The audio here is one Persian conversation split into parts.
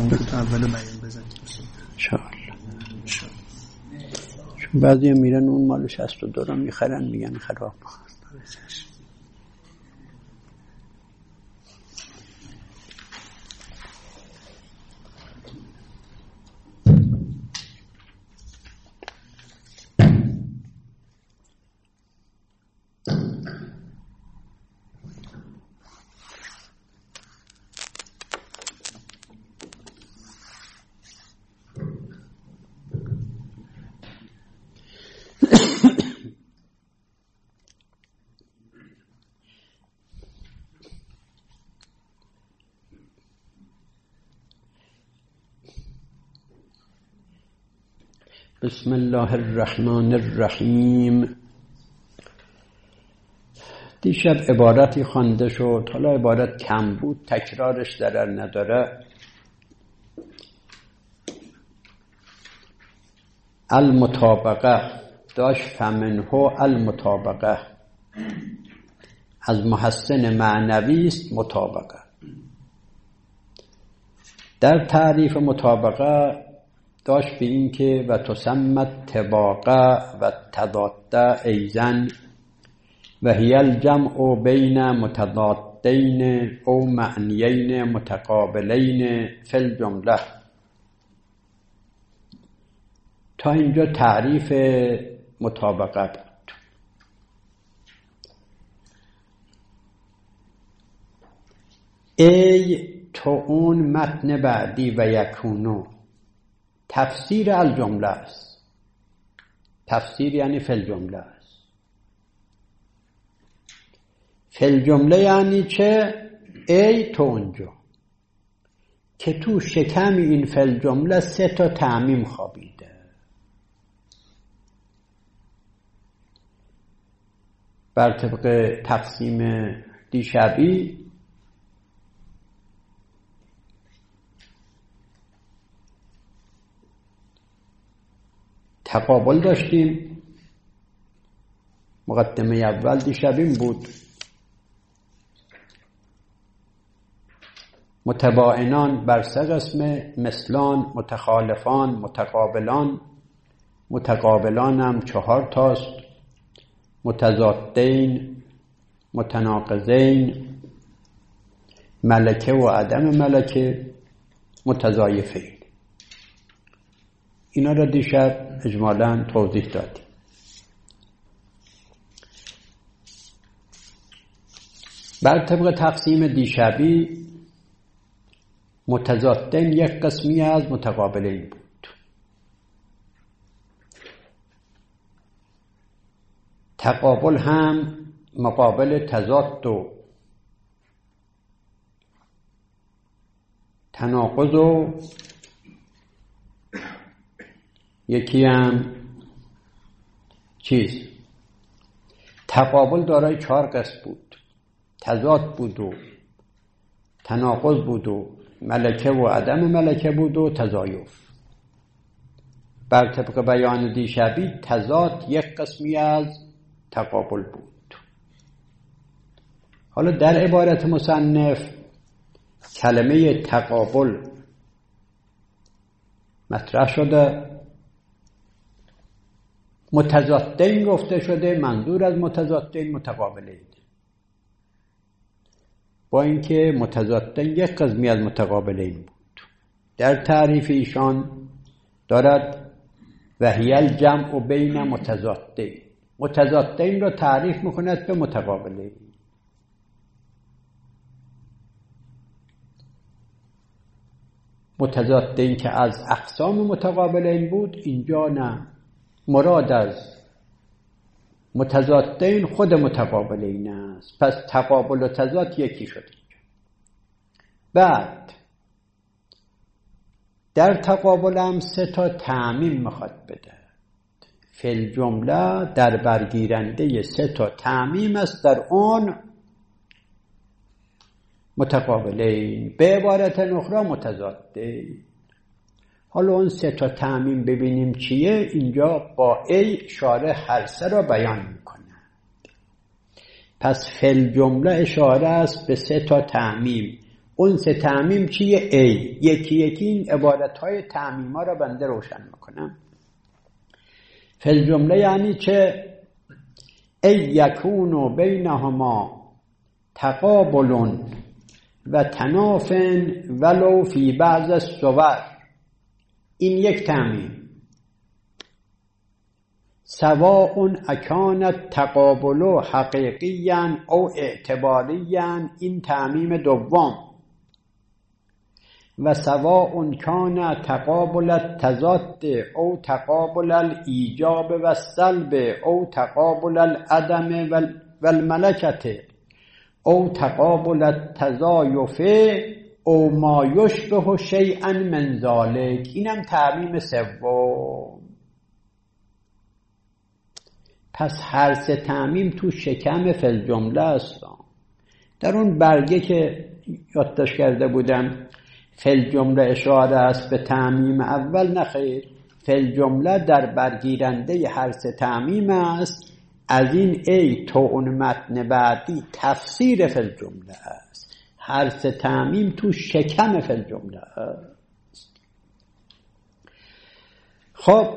دو تا اول بیان بزنید انشاءالله. چون بعضی میرن اون مال 62 رو میخرن میگن خراب. بسم الله الرحمن الرحیم. دیشب عبارتی خوانده شد، حالا عبارت کم بود، تکرارش ضرر نداره. المطابقه داشت فمنه المطابقه، از محسن معنوی است مطابقه. در تعریف مطابقه داشت به این که و تسمت طباقه و تضاد ایزن و هی الجمع بین متضادین او معنیین متقابلین فی الجمله. تا اینجا تعریف مطابقه بود. ای تو اون متن بعدی و یکونو تفسیر الجمله است. تفسیر یعنی فی الجمله است. فی الجمله یعنی چه؟ ای تو اونجا که تو شکم این فی الجمله 3 تا تعمیم خوابیده. بر طبق تقسیم دیشبی تقابل داشتیم. مقدمه اول دیشبین بود. متباینان بر 3 قسم، مثلان، متخالفان، متقابلان. متقابلان هم 4 تاست: متضادین، متناقضین، ملکه و عدم ملکه، متضایفین. اینا را دیشب اجمالاً توضیح دادیم. بر طبق تقسیم دیشبی متضادین یک قسمی از متقابلین بود. تقابل هم مقابل تضاد و تناقض و یکی هم تقابل دارای 4 قسم بود: تضاد بود و تناقض بود و ملکه و عدم ملکه بود و تضایف. بر طبق بیان دیشبی تضاد یک قسمی از تقابل بود. حالا در عبارت مصنف کلمه تقابل مطرح شده، متضادین گفته شده. منظور از متضادین متقابلین، با اینکه متضادین یک قسمی از متقابلین بود. در تعریف ایشان دارد و هی الجمع بین متضادین. متضادین را تعریف میکند به متقابلین. متضادین که از اقسام متقابلین بود، اینجا نه. مراد از متضادین خود متقابلین است. پس تقابل و تضاد یکی شد. بعد در تقابل هم 3 تا تعمیم میخواد بده. فی الجمله در برگیرنده 3 تا تعمیم است در اون متقابلین، به عبارت اخرى متضادین. حالا اون 3 تا تعمیم ببینیم چیه. اینجا با ای شارح هر 3 را بیان میکنه. پس فی الجمله اشاره است به 3 تا تعمیم: اون سه تعمیم چیه؟ ای. یکی یکی این عبارتهای تعمیما را بنده روشن میکنم. فی الجمله یعنی چه؟ ای یکون بینهما تقابل و تنافن ولو فی بعض الصور. این یک تعمیم. سواء اکان التقابل حقیقیا او اعتباریا، این تعمیم دوم. و سواء کان تقابل التضاد او تقابل الایجاب و السلب او تقابل العدم و الملکت او تقابل التضایف او ما یشبه شیئا من ذلک. اینم تعمیم سوم. پس هر سه تعمیم تو شکم فی الجمله است. در اون برگه که یادداشت کرده بودم فی الجمله اشاره است به تعمیم اول، نخیر. فی الجمله در برگیرنده هر سه تعمیم است. از این ای تو اون متن بعدی تفسیر فی الجمله است. هر سه تعمیم تو شکم فی الجمله است. خب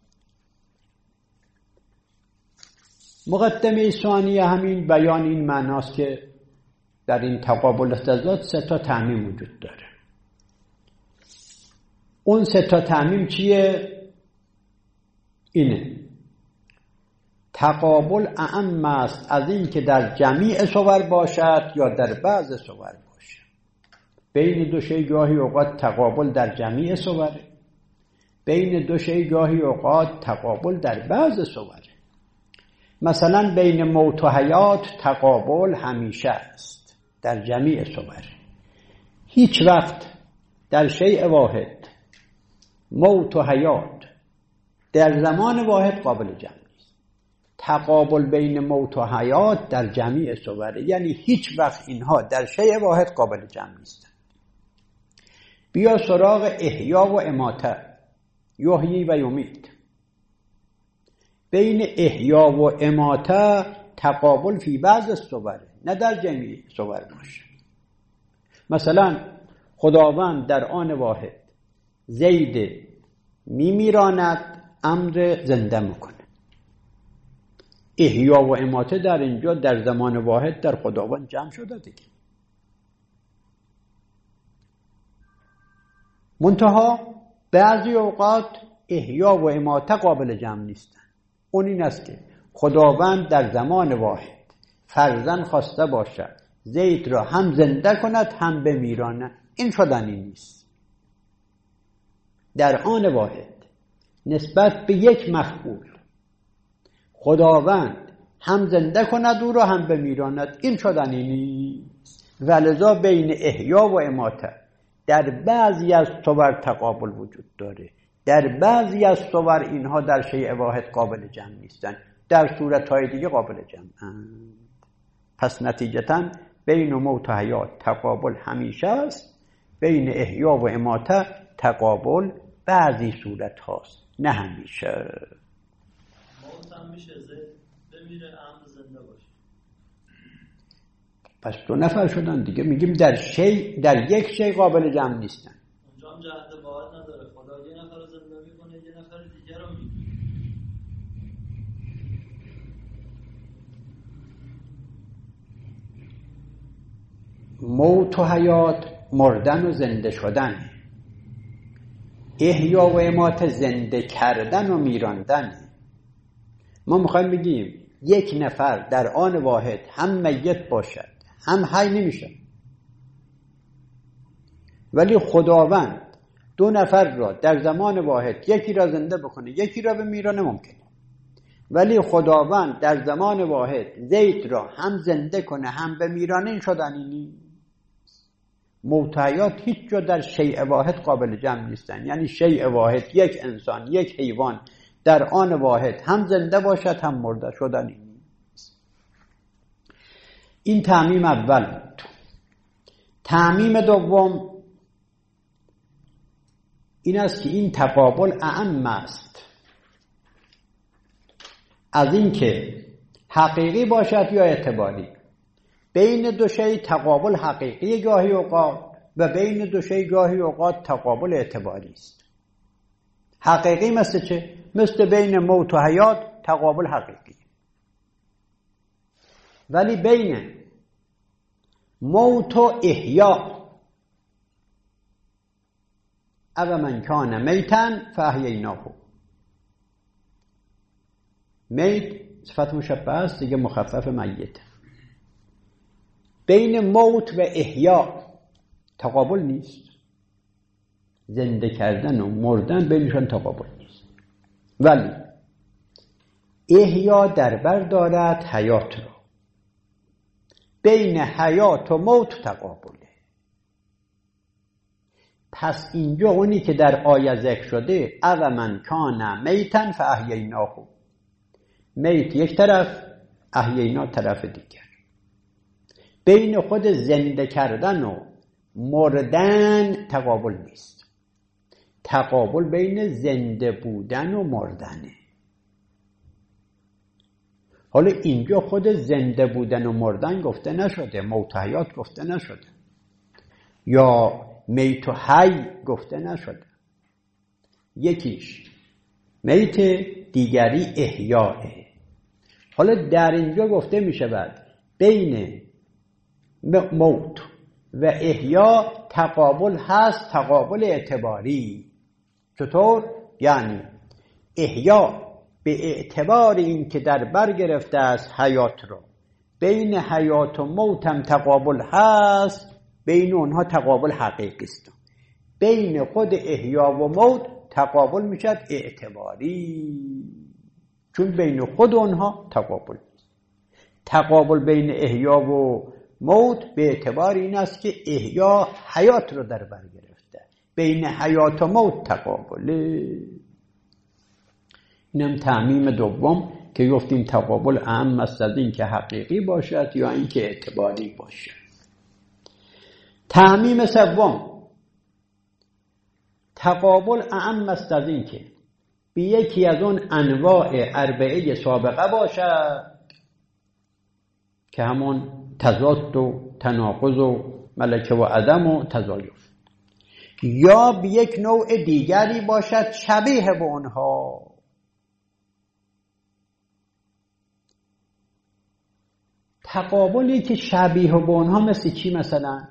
مقدمه ثانیه همین بیان این معناست که در این تقابل تضاد سه تا تعمیم وجود داره. اون سه تا تعمیم چیه؟ اینه: تقابل اعم است از این که در جمیع صور باشد یا در بعض صور باشد. بین دو شی گاهی اوقات تقابل در جمیع صوره، بین دو شی گاهی اوقات تقابل در بعض صوره. مثلا بین موت و حیات تقابل همیشه است در جمیع صور. هیچ وقت در شیء واحد موت و حیات در زمان واحد قابل جمع نیست. تقابل بین موت و حیات در جمیع صوره، یعنی هیچ وقت اینها در شیء واحد قابل جمع نیستند. بیا سراغ احیا و اماته، یحیی و یمیت. بین احیا و اماته تقابل فی بعض صوره، نه در جمیع صور باشه. مثلا خداوند در آن واحد زید میمیراند، امر زنده میکنه. احیا و اماته در اینجا در زمان واحد در خداوند جمع شده دیگه. منتها بعضی اوقات احیا و اماته قابل جمع نیستن. اون این است که خداوند در زمان واحد فرزند خواسته باشد زید را هم زنده کند هم بمیراند، این شدنی نیست. در آن واحد نسبت به یک مفعول خداوند هم زنده کند او را هم بمیراند، این شدنی نیست. ولذا بین احیا و اماته در بعضی از صور تقابل وجود داره، در بعضی از صور اینها در شیء واحد قابل جمع نیستن، در صورتهای دیگه قابل جمعند. پس نتیجتاً بین موت و حیات تقابل همیشه است، بین احیا و اماته تقابل بعضی صورت هاست، نه همیشه. موت هم میشه بمیره امر زنده باشه. پس دو نفر شدن دیگه. میگیم در یک شی قابل جمع نیستن. اونجا هم جهت واحد نداره، خدا یه نفر رو زنده میکنه یه نفر دیگه رو میکنه. موت و حیات مردن و زنده شدن، احیا و اماته زنده کردن و میراندن. ما میخوایم بگیم یک نفر در آن واحد هم میت باشد هم حی نمیشه، ولی خداوند دو نفر را در زمان واحد یکی را زنده بکنه یکی را بمیرانه ممکنه، ولی خداوند در زمان واحد زید را هم زنده کنه هم بمیرانه، این شدنی نیست. موت و حیات هیچ جا در شیء واحد قابل جمع نیستن، یعنی شیء واحد یک انسان یک حیوان در آن واحد هم زنده باشد هم مرده، شدنی نیست. این تعمیم اول بود. تعمیم دوم این است که این تقابل اعم است از این که حقیقی باشد یا اعتباری. بین دو شی تقابل حقیقی گاهی اوقات، و بین دو شی گاهی اوقات تقابل اعتباری است. حقیقی مثل چه؟ مثل بین موت و حیات تقابل حقیقی. ولی بین موت و احیا، او من کان میتا فاحییناه، میت صفت مشبه است دیگه، مخفف میت. بین موت و احیا تقابل نیست، زنده کردن و مردن بینشان تقابل نیست. ولی احیا در بر دارد حیات را، بین حیات و موت تقابله. پس اینجا اونی که در آیه ذکر شده او من کان میتا فاحییناه، میت یک طرف، احیینا طرف دیگر. بین خود زنده کردن و مردن تقابل نیست، تقابل بین زنده بودن و مردنه. حالا اینجا خود زنده بودن و مردن گفته نشده، موت و حیات گفته نشده، یا میت و حی گفته نشده. یکیش میت، دیگری احیاء. حالا در اینجا گفته می شود بین موت و احیا تقابل هست، تقابل اعتباری. چطور؟ یعنی احیا به اعتبار این که در بر گرفته است حیات رو، بین حیات و موت هم تقابل هست، بین اونها تقابل حقیقی است. بین خود احیا و موت تقابل میشد اعتباری، چون بین خود اونها تقابل نیست. تقابل بین احیا و موت به اعتبار این است که احیا حیات رو در بر گرفته، بین حیات و موت تقابله. اینم تعمیم دوم که گفتیم تقابل اهم است از این که حقیقی باشد یا این که اعتباری باشد. تعمیم سوم، تقابل اهم است از این که به یکی از اون انواع اربعه سابقه باشد که همون تضاد و تناقض و ملکه و عدم و تزایف، یا به یک نوع دیگری باشد شبیه به اونها. تقابلی که شبیه به اونها مثل چی؟ مثلا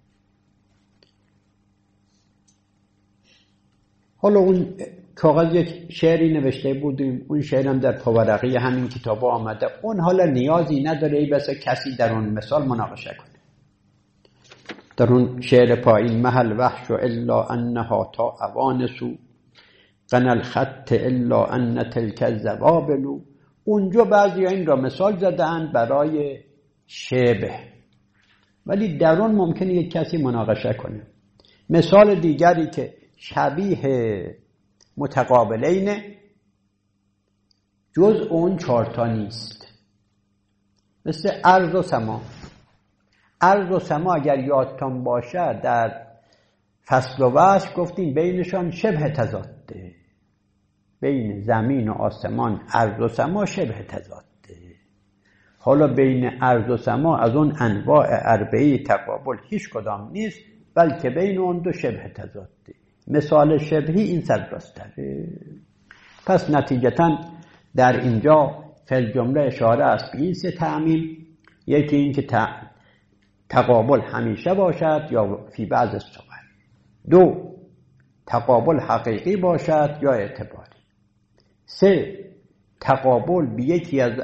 حالا اون کاغذ یک شعری نوشته بودیم، اون شعرم در پاورقی همین کتاب آمده، اون حالا نیازی نداره ای بس کسی در اون مثال مناقشه کنه. در اون شعر پایین محل وحش الا انها تا اوانسو قن الخط الا ان تلک الزوابل، اونجا بعضی این را مثال زدن برای شبه، ولی در اون ممکنه یک کسی مناقشه کنه. مثال دیگری که شبیه متقابلین جز اون چارتا نیست، مثل ارض و سما. ارض و سما اگر یادتان باشه در فصل و وصل گفتیم بینشان شبه تضاده، بین زمین و آسمان ارض و سما شبه تضاده. حالا بین ارض و سما از اون انواع اربعه تقابل هیچ کدام نیست، بلکه بین اون دو شبه تضاده. مثال شبهی این سرراستره. پس نتیجتاً در اینجا فی جمله اشاره است به این سه تعمیم. یکی این که تقابل همیشه باشد یا فی بعض الصور. دو، تقابل حقیقی باشد یا اعتباری. سه، تقابل به یکی از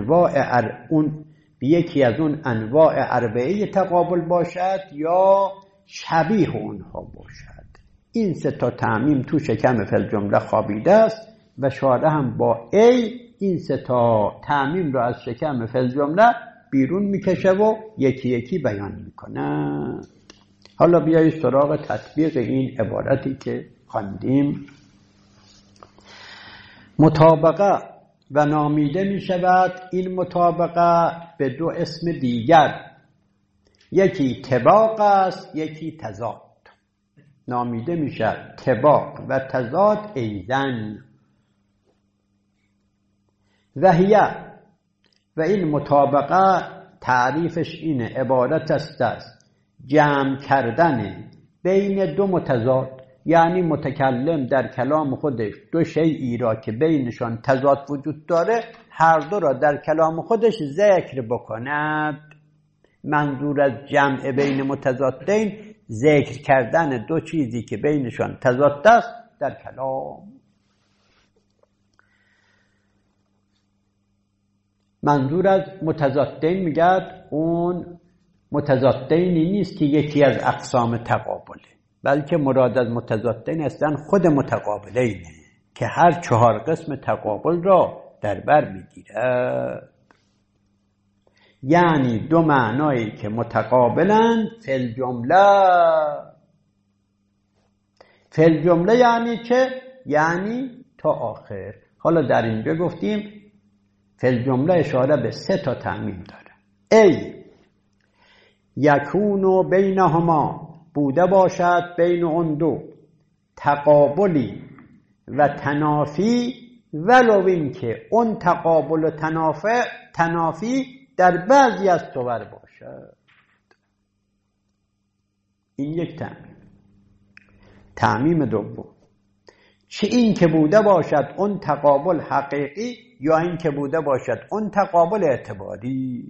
اون انواع اربعه تقابل باشد یا شبیه اونها باشد. این سه تا تعمیم تو شکم فی الجمله خوابیده است و شارح هم با این سه تا تعمیم رو از شکم فی الجمله بیرون میکشه و یکی یکی بیان میکنه. حالا بیایید سراغ تطبیق این عبارتی که خواندیم. مطابقه و نامیده می شود این مطابقه به دو اسم دیگر، یکی طباق است یکی تضاد. نامیده می شود طباق و تضاد ایزن. و این مطابقه تعریفش اینه، عبارت است از جمع کردن بین دو متضاد، یعنی متکلم در کلام خودش دو شیئی را که بینشان تضاد وجود داره هر دو را در کلام خودش ذکر بکند. منظور از جمع بین متضادین ذکر کردن دو چیزی که بینشان تضاد است در کلام. منظور از متضادین میگه اون متضادینی نیست که یکی از اقسام تقابله، بلکه مراد از متضادین هستن خود متقابلینه که هر 4 قسم تقابل را در بر میگیرد. یعنی دو معنایی که متقابلند فی الجمله یعنی چه؟ یعنی تا آخر. حالا در اینجا گفتیم فی الجمله اشاره به 3 تا تعمیم داره. ای یکون بینهما، بوده باشد بین اون دو تقابلی و تنافی، ولو این که اون تقابل و تنافی در بعضی از صور باشد. این یک تعمیم. تعمیم دوم، چه این که بوده باشد اون تقابل حقیقی یا این که بوده باشد اون تقابل اعتباری.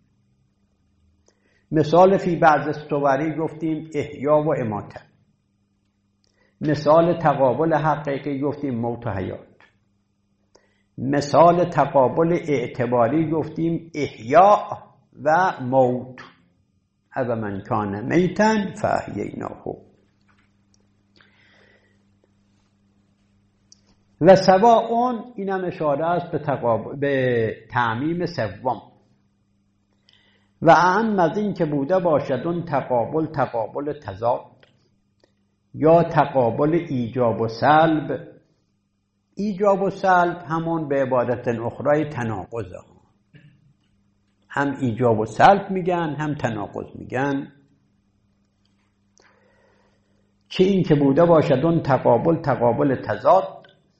مثال فی بعض صوری گفتیم احیا و اماته. مثال تقابل حقیقی گفتیم موت و حیات. مثال تقابل اعتباری گفتیم احیا و موت. او من کان میتا فاحییناه. و سواء، اینم اشاره است به تعمیم سوم. و اهم از این که بوده باشد اون تقابل تضاد یا تقابل ایجاب و سلب. ایجاب و سلب همون به عبارت اخرى تناقض، هم ایجاب و سلب میگن هم تناقض میگن. چه این که بوده باشد اون تقابل تضاد.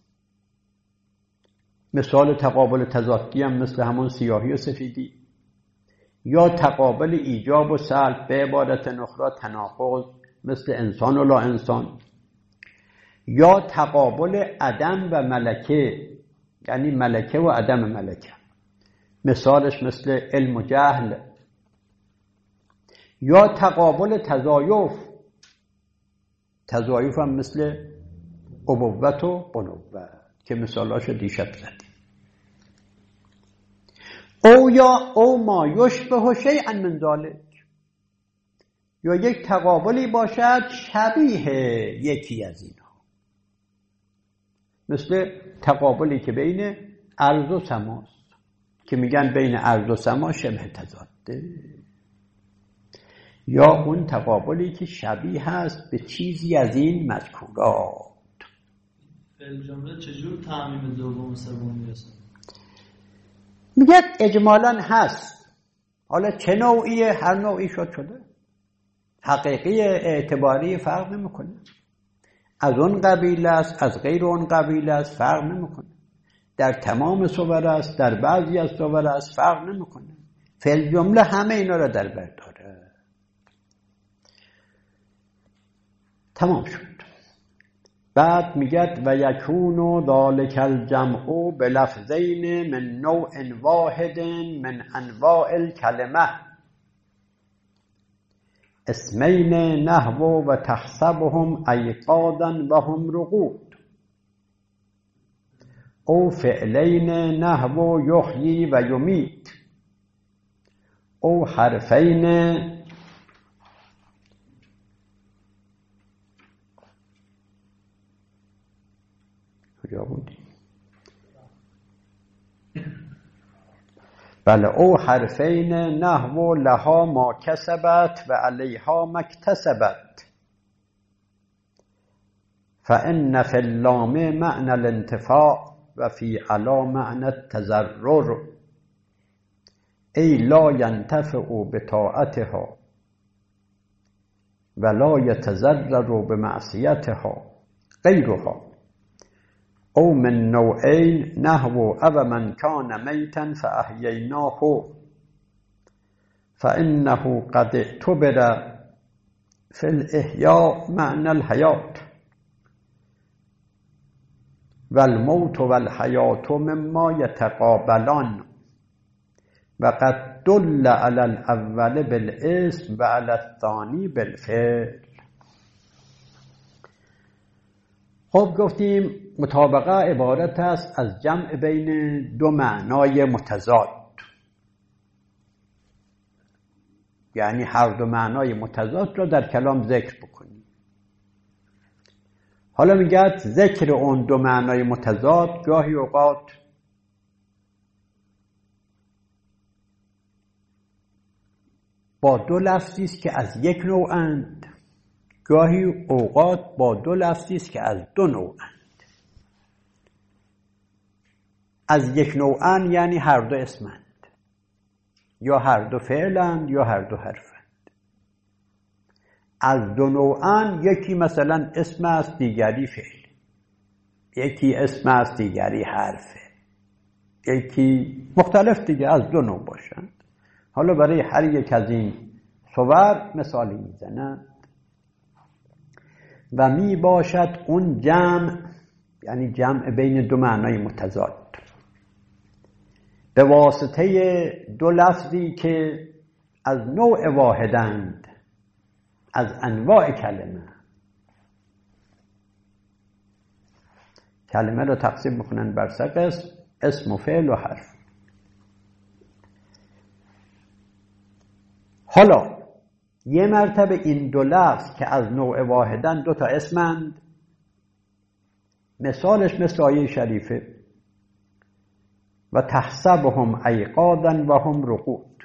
مثال تقابل تضادی هم مثل همون سیاهی و سفیدی، یا تقابل ایجاب و سلب به عبارت اخرى تناقض مثل انسان و لا انسان، یا تقابل عدم و ملکه یعنی ملکه و عدم ملکه. مثالش مثل علم و جهل. یا تقابل تضایف هم مثل ابوت و بنوت که مثالاش دیشب زدیم. او ما یشبه شیئا من ذلک، یا یک تقابلی باشد شبیه یکی از اینها، مثل تقابلی که بین ارض و سماست که میگن بین ارض و سما شبه تضاده، یا اون تقابلی که شبیه هست به چیزی از این مذکورات. فعل جمله چجور تعمیم دوم و سوم میرسه؟ میگه اجمالاً هست. حالا چه نوعیه؟ هر نوعی شده. حقیقی اعتباری فرق نمیکنه. از اون قبیل است، از غیر اون قبیل است، فرق نمیکنه. در تمام صور است، در بعضی از صور است، فرق نمیکنه. فعل جمله همه اینا را در بر داره. تمام شد. بعد میگه و یکون ذالک الجمع بلفظین من نوع واحد من انواع الکلمه اسمین نحو و تحسبهم ایقاظا و هم رقود، او فعلین نحو یحیی و یمیت، او حرفین کجا بودی؟ بله، او حرفین نحو لها ما کسبت و علیها ما اکتسبت، فان فی اللام معنی الانتفاع و فی علا معنی التضرر، ای لا ینتفع بطاعتها و لا یتضرر بمعصیتها غیرها، او من نوعین نحو او من کان میتا فاحییناه فانه قد اعتبر فی الاحیاء معنی الحیات و الموت و الحیات مما یتقابلان و قد دل علی الاول بالاسم و علی الثانی بالفعل. خب گفتیم مطابقه عبارت است از جمع بین دو معنای متضاد، یعنی هر دو معنای متضاد را در کلام ذکر بکنیم. حالا میگه ذکر اون دو معنای متضاد گاهی اوقات با دو لفظی است که از یک نوعند، گاهی اوقات با دو لفظی است که از دو نوعند. از یک نوعند یعنی هر دو اسمند، یا هر دو فعلند یا هر دو حرفند. از دو نوعند یکی مثلا اسم است دیگری فعل، یکی اسم است دیگری حرفه، یکی مختلف دیگه از دو نوع باشند. حالا برای هر یک از این صور مثالی میزنند و می باشد اون جمع، یعنی جمع بین دو معنای متضاد، به واسطه دو لفظی که از نوع واحدند از انواع کلمه. کلمه رو تقسیم میکنن بر سه قسم: اسم و فعل و حرف. حالا یه مرتبه این دو لفظ که از نوع واحدن دو تا اسمند، مثالش مثل آیه شریفه و تحسبهم ایقاظا و هم رقود.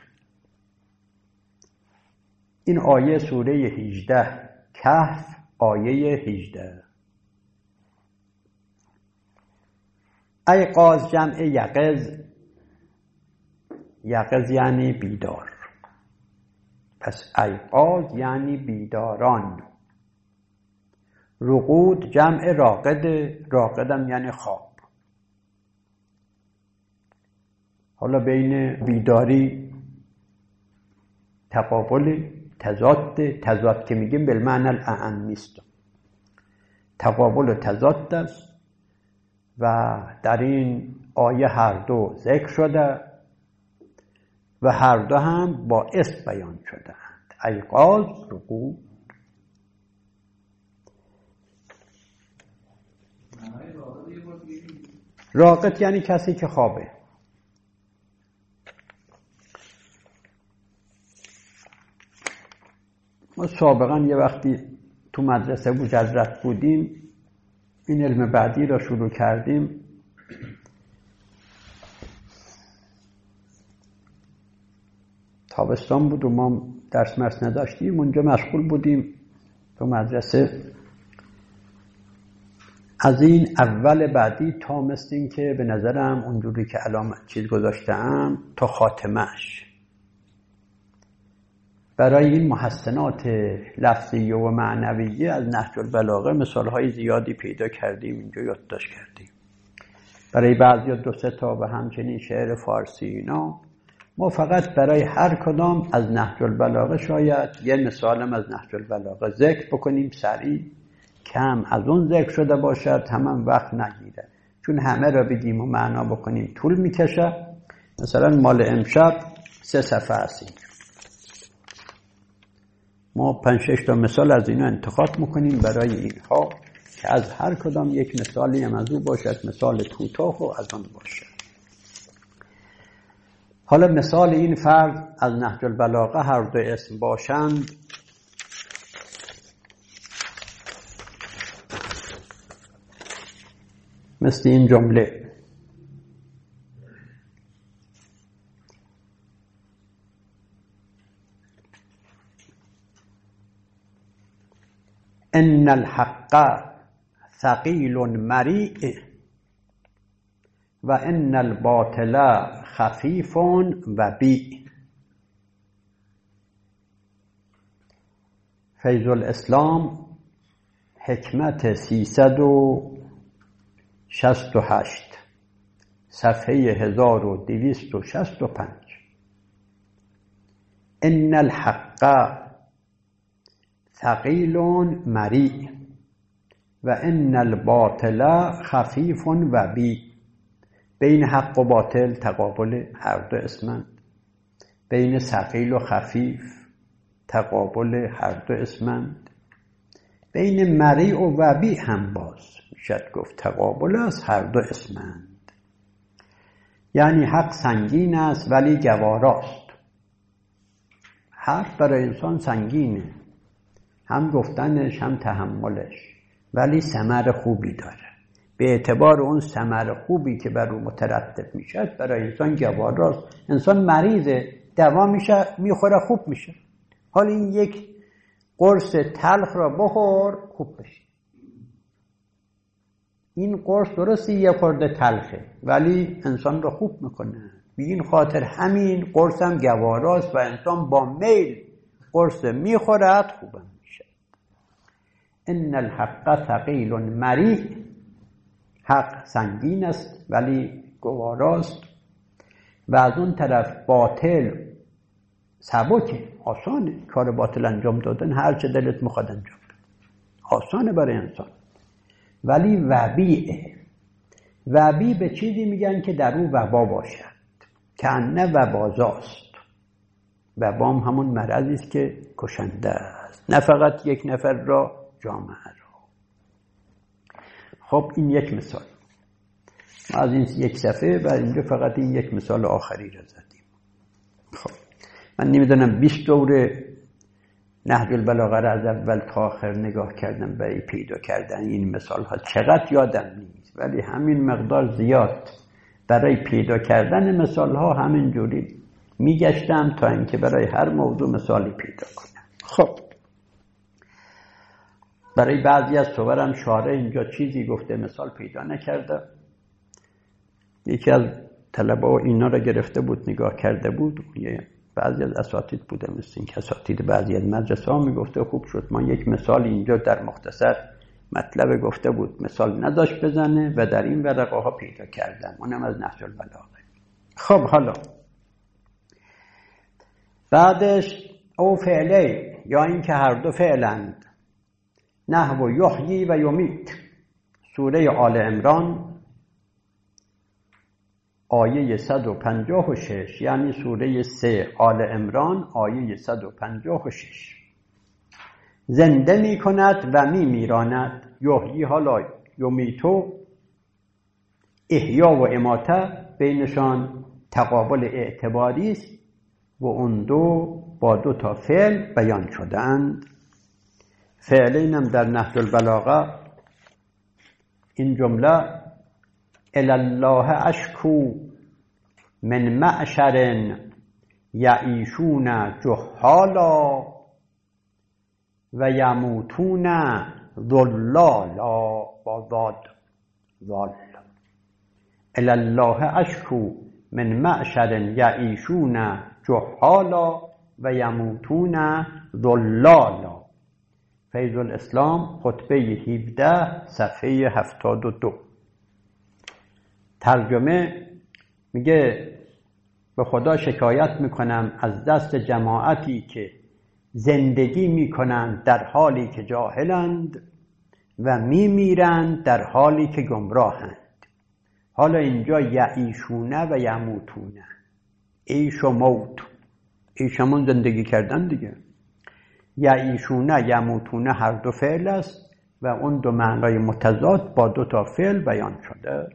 این آیه سوره 18 کهف آیه 18. ایقاظ جمع یقظ، یقظ یعنی بیدار، پس ایقاظ یعنی بیداران. رقود جمع راقد، راقدم یعنی خواب. حالا بین بیداری تقابل تضاد که میگیم بالمعنی الاعم نیست، تقابل و تضاد است و در این آیه هر دو ذکر شده و هر دو هم با اسم بیان شده اند: ایقاظ، رقود. راقد یعنی کسی که خوابه. ما سابقا یه وقتی تو مدرسه مجرد بودیم، این علم بعدی را شروع کردیم. تابستان بود و ما درس مرس نداشتیم، اونجا مشغول بودیم تو مدرسه. از این اول بعدی تا مثل این که به نظرم اونجوری که علامت چیز گذاشتم تا خاتمش، برای این محسنات لفظی و معنویه از نهج البلاغه مثالهای زیادی پیدا کردیم، اینجا یادداشت کردیم. برای بعضی دو سه تا و همچنین شعر فارسی اینا. ما فقط برای هر کدام از نهج البلاغه شاید یه مثالم از نهج البلاغه ذکر بکنیم سریع، کم از اون ذکر شده باشد، هم وقت نگیره، چون همه را بگیم و معنا بکنیم طول میکشه. مثلا مال امشب 3 صفحه است، ما 5-6 تا مثال از اینا انتخاب میکنیم برای اینها که از هر کدام یک مثالی هم از او باشد، مثال کوتاه و از آن باشد. حالا مثال این فرد از نهج البلاغه هر دو اسم باشند، مثل این جمله: ان الحق ثقیل مریع و ان الباطل خفیف وبیع. فیض الاسلام حکمت 368 صفحه 1265. ان الحق ثقیل مریع و ان الباطل خفیف وبی. بین حق و باطل تقابل هر دو اسمند، بین ثقیل و خفیف تقابل هر دو اسمند، بین مریع و وبی هم باز میشد گفت تقابل از هر دو اسمند. یعنی حق سنگین است ولی گواراست. حرف برای انسان سنگینه، هم گفتنش هم تحملش، ولی ثمر خوبی داره. به اعتبار اون ثمر خوبی که بر او مترتب میشه برای انسان گواراست. انسان مریضه، دوا میشه، میخوره خوب میشه. حالا این یک قرص تلخ را بخور خوب بشی. این قرص درستی یه خورده تلخه ولی انسان را خوب میکنه. به این خاطر همین قرص هم گواراست و انسان با میل قرص میخورد خوب میشه. ان الحق ثقیل مریع. حق سنگین است ولی گواراست. و از اون طرف باطل سبکه، آسانه. کار باطل انجام دادن هر چه دلت میخواد انجام بده، آسانه برای انسان. ولی وبیعه. وبی به چیزی میگن که در او وبا باشد، کأنه وبازاست. وبام همون مرضی است که کشنده است، نه فقط یک نفر را، جامعه را. خب این یک مثال. ما از این یک صفحه و اینجا فقط این یک مثال آخری را زدیم. خب من نمیدونم 20 دوره نهج البلاغه را از اول تا آخر نگاه کردم برای پیدا کردن این مثال ها، چقدر یادم نیست، ولی همین مقدار زیاد برای پیدا کردن مثال ها همینجوری میگشتم تا اینکه برای هر موضوع مثالی پیدا کنم. خب برای بعضی از صورم شارع اینجا چیزی گفته مثال پیدا نکرده. یکی از طلبه اینا را گرفته بود نگاه کرده بود، بعضی از اساتید بوده مثل این که اساتید بعضی از مدرسه ها میگفته خوب شد ما یک مثال اینجا در مختصر مطلب گفته بود مثال نداشت بزنه و در این ورقه ها پیدا کردم، اونم از نهج البلاغه. خب حالا بعدش او فعله، یا این که هر دو فعلند. نحو یحیی و یمیت، سوره آل عمران آیه 156، یعنی سوره 3 آل عمران آیه 156. زنده می کند و می میراند. یحیی حالا یمیتو، احیا و اماته بینشان تقابل اعتباری است و اون دو با دو تا فعل بیان شدند. فعلین هم در نهج البلاغه این جمله الی الله اشکو من معشر یعیشون جهالا و یموتون ذلالا با ذال. الی الله اشکو من معشر یعیشون جهالا و یموتون ذلالا. فیض الاسلام خطبه 17 صفحه 72. ترجمه میگه به خدا شکایت میکنم از دست جماعتی که زندگی میکنند در حالی که جاهلند و میمیرند در حالی که گمراهند. حالا اینجا یعیشونه و یموتونه، عیش و موت، عیش همون زندگی کردن دیگه، یعیشونه یموتونه هر دو فعل است و اون دو معنای متضاد با دو تا فعل بیان شده.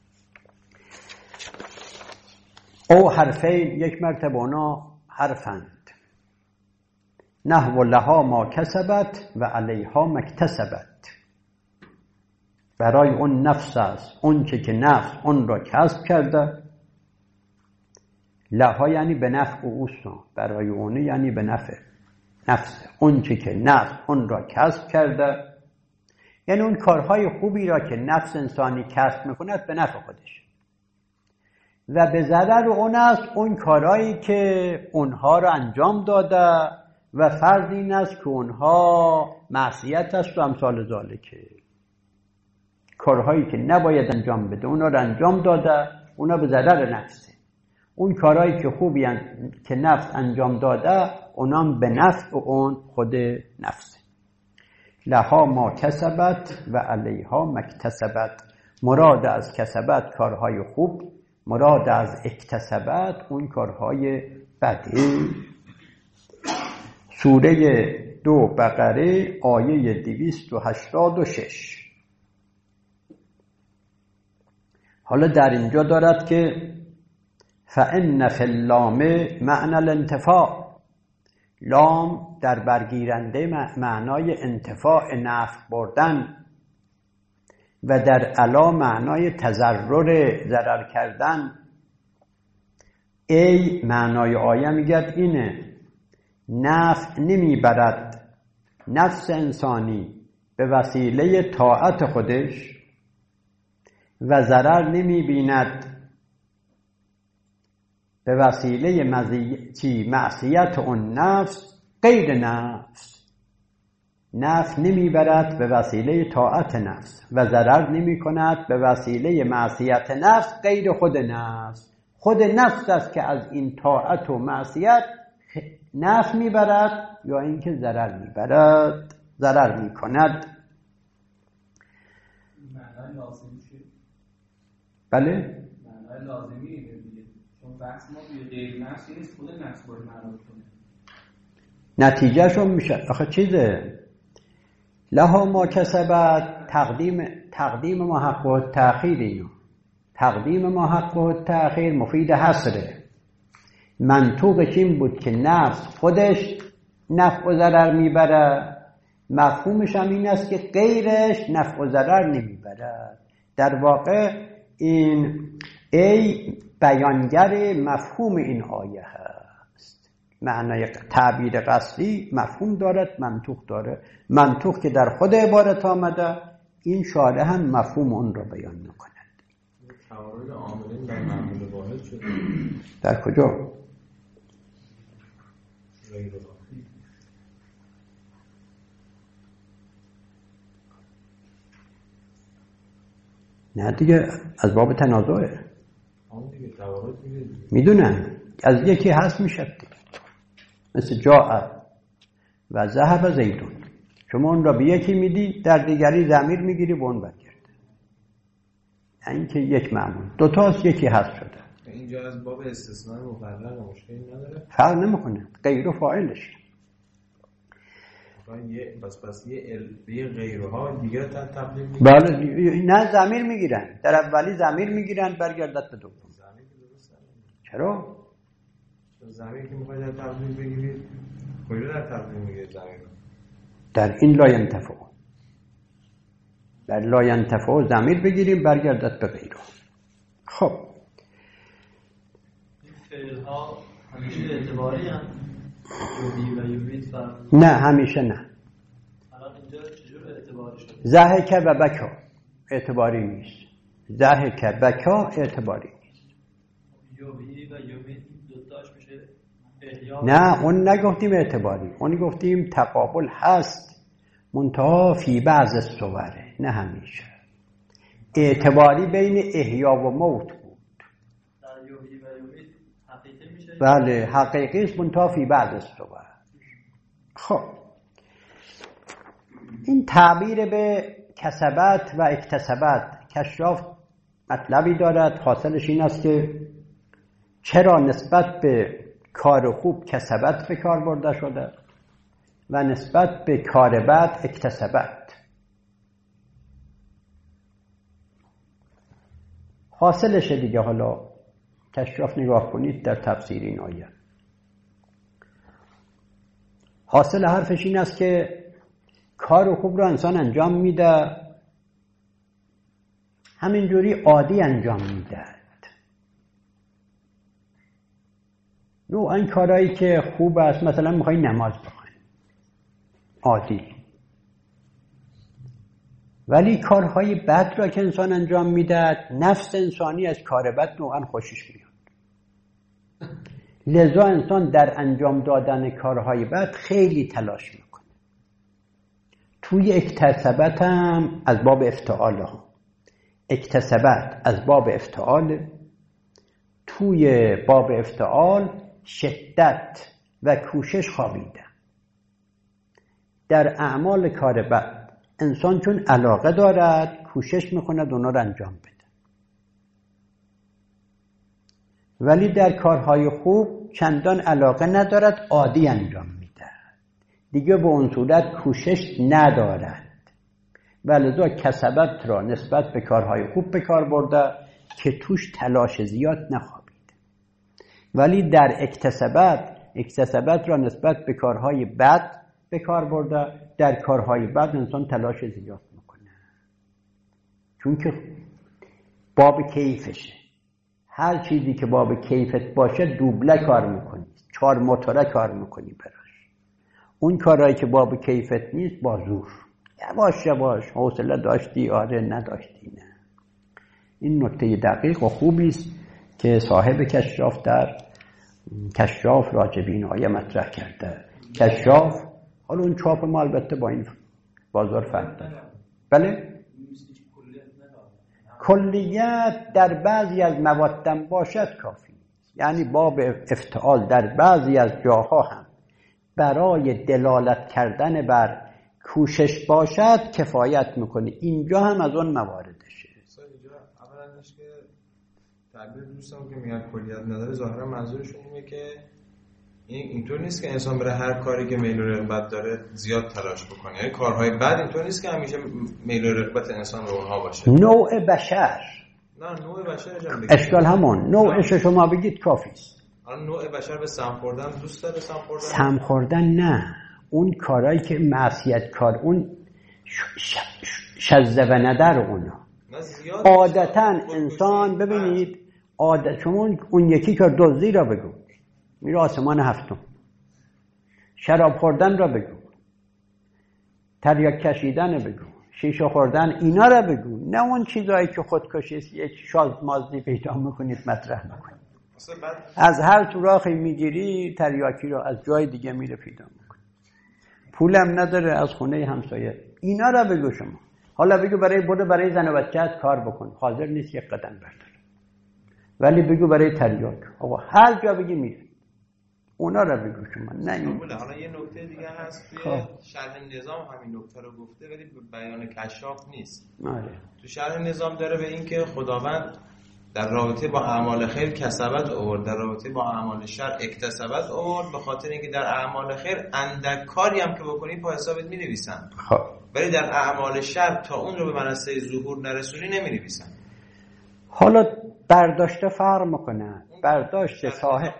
او حرفین، یک مرتبه اونا حرفند. نحو لها ما کسبت و علیها مکتسبت، برای اون نفس است اون که نفس اون را کسب کرده. لها یعنی به نفع اوسنا، برای اونه یعنی به نفع نفس، اون که نفس اون را کسب کرده، یعنی اون کارهای خوبی را که نفس انسانی کسب میکند به نفع خودش، و به ضرر اون است اون کارهایی که اونها را انجام داده و فرض این است که اونها معصیت است و امثال ذالکه. کارهایی که نباید انجام بده اونا را انجام داده، اونا به ضرر نفسه. اون کارهایی که خوبی که نفس انجام داده اونام به نفع اون خود نفسه. لها ما کسبت و علیها مکتسبت. مراد از کسبت کارهای خوب، مراد از اکتسبت اون کارهای بده. سوره 2 بقره آیه 286. حالا در اینجا دارد که فإن فی اللام معنی الانتفاع. لام در برگیرنده معنای انتفاع، نفع بردن، و در علا معنای تضرر، ضرر کردن. ای معنای آیه میگه اینه: نفع نمیبرد نفس انسانی به وسیله طاعت خودش و ضرر نمیبیند به وسیله معصیت اون نفس غیر نفس. نفع نمیبرد به وسیله طاعت نفس و ضرر نمی کند به وسیله معصیت نفس غیر خود نفس. خود نفس است که از این طاعت و معصیت نفع میبرد یا اینکه ضرر میبرد، ضرر میکند. معنی لازمی چیه؟ بله؟ معنی لازمی دیگه، چون بحث ما توی غیر نفس نیست، خود نفس باید معنا کنه. نتیجه شون میشه آخه چیزه لها ما کسبت، تقدیم ما حق و تأخیر. اینو تقدیم ما حق و تأخیر مفید حصره. منطوقش این بود که نفس خودش نفع و ضرر میبره، مفهومش هم این است که غیرش نفع و ضرر نمیبره. در واقع این ای بیانگر مفهوم این آیه هست. معنای تعبیر قصدی مفهوم دارد، منطوق داره. منطوق که در خود عبارت آمده، این شارح هم مفهوم اون را بیان میکند. تعارض عاملین در معمول واحد شده. در کجا؟ نه دیگه از باب تنازعه. میدونم از یکی هست میشه دیگه. مثل جاء و ذهب زیدون، شما اون را به یکی میدی، در دیگری ضمیر میگیری به اون برگرده. این که یک معمول دوتاست، یکی هست شده. اینجا از باب استثناء مفرق مشکلی نداره؟ فرق نمیکنه، غیر و فاعلش. بس یه غیرها دیگه تبدیل میگیرن. بله نه ضمیر میگیرن، در اولی ضمیر میگیرن برگردت به دوم. چرا؟ ضمیر که میخواید در تبدیل بگیرید کجا در تبدیل میگیرید ضمیر؟ در این لا ینتفع، در لا ینتفع ضمیر بگیریم برگردت به غیره. خب فعل ها همیشه اعتباری هم یوبی و یوبید فرق؟ نه همیشه نه. الان اینجا چجور اعتباری شده؟ ضحک و بکا اعتباری نیست. ضحک بکا اعتباری نیست. یوبی و یوبید دوتاش میشه احیا؟ نه اون نگفتیم اعتباری، اون گفتیم تقابل هست منتها فی بعض الصوره، نه همیشه. اعتباری بین احیا و موت بود. در یوبی و یوبید حقیقی میشه؟ بله حقیقی است منتها فی بعض الصوره. خب این تعبیر به کسبت و اکتسبت کشاف مطلبی دارد. حاصلش این است که چرا نسبت به کار خوب کسبت به کار برده شده و نسبت به کار بد اکتسبت. حاصلش دیگه حالا کشاف نگاه کنید در تفسیر این آیه. حاصل حرفش این است که کار خوب رو انسان انجام میده، همینجوری عادی انجام میده. این کارهایی که خوب است، مثلا میخوای نماز بخونی عادی، ولی کارهای بد را که انسان انجام میده، نفس انسانی از کار بد نوعا خوشش میاد. لذا انسان در انجام دادن کارهای بد خیلی تلاش میکنه. توی اکتسبت هم از باب افتعال ها، اکتسبت از باب افتعال، توی باب افتعال شدت و کوشش خوابیده. در اعمال کار بد انسان چون علاقه دارد کوشش میکند اونا رو انجام بده، ولی در کارهای خوب چندان علاقه ندارد، عادی انجام میده، دیگه به اون صورت کوشش ندارد و لذا کسبت را نسبت به کارهای خوب به کار برده که توش تلاش زیاد نخوابید، ولی در اکتسبت را نسبت به کارهای بد به کار برده، در کارهای بد انسان تلاش زیاد میکنه، چون که باب کیفشه. هر چیزی که باب کیفت باشه دوبله کار میکنی، 4 موتوره کار میکنی براش. اون کارهایی که باب کیفت نیست با زور، یواش حوصله داشتی آره، نداشتی نه. این نکته دقیق و خوبی است که صاحب کشاف در کشاف راجع به این آیه مطرح کرده. کشاف حالا اون چاپ ما البته با این بازار فرق داره. بله؟ کلیت در بعضی از موادم باشد کافی، یعنی باب افتعال در بعضی از جاها هم برای دلالت کردن بر کوشش باشد کفایت میکنه. اینجا هم از اون مواردشه. اینجا اولش که تعبیر دوستم که میگن کلیت نداره، ظاهرا منظورشون اینه که اینطور نیست که انسان بره هر کاری که میل و رغبت داره زیاد تلاش بکنه، یعنی کارهای بد اینطور نیست که همیشه میل و رغبت انسان رو اونها باشه. نوع بشر، نه نوع بشر اشکال همون نوعش شما بگید کافی است. الان نوع بشر به سم خوردن دوست داره، سم خوردن نه، اون کارهایی که معصیت کار، اون شذ و ندر اونا عادتا انسان ببینید شما اون یکی کار دزدی را بگو میره آسمان هفتم، شراب خوردن را بگو، تریاک کشیدن بگو، شیشه خوردن، اینا را بگو، نه اون چیزایی که خودکشی است یک شازمازی پیدا میکنید مطرح میکنید. از هر سوراخی میگیری تریاکی را از جای دیگه میره پیدا میکنی، پولم نداره از خونه همسایه، اینا را بگو شما. حالا بگو برای زن و بچه‌ت کار بکن، حاضر نیست یک قدم برداره، ولی بگو برای تریاک، آقا هر جا بگی میره، اونا را بگو شما. نه این حالا یه نکته دیگه هست توی شرح نظام همین نکته رو گفته ولی بیان کشاف نیست. آره. تو شرح نظام داره به این که خداوند در رابطه با اعمال خیر کسبت آورد، در رابطه با اعمال شر اکتسبت آورد، به خاطر اینکه در اعمال خیر اندک کاری هم که بکنی پای حسابت می‌نویسن، ولی در اعمال شر تا اون رو به منصه ظهور نرسونی نمی‌نویسن. حالا برداشت فرق میکنه، برداشت صاحب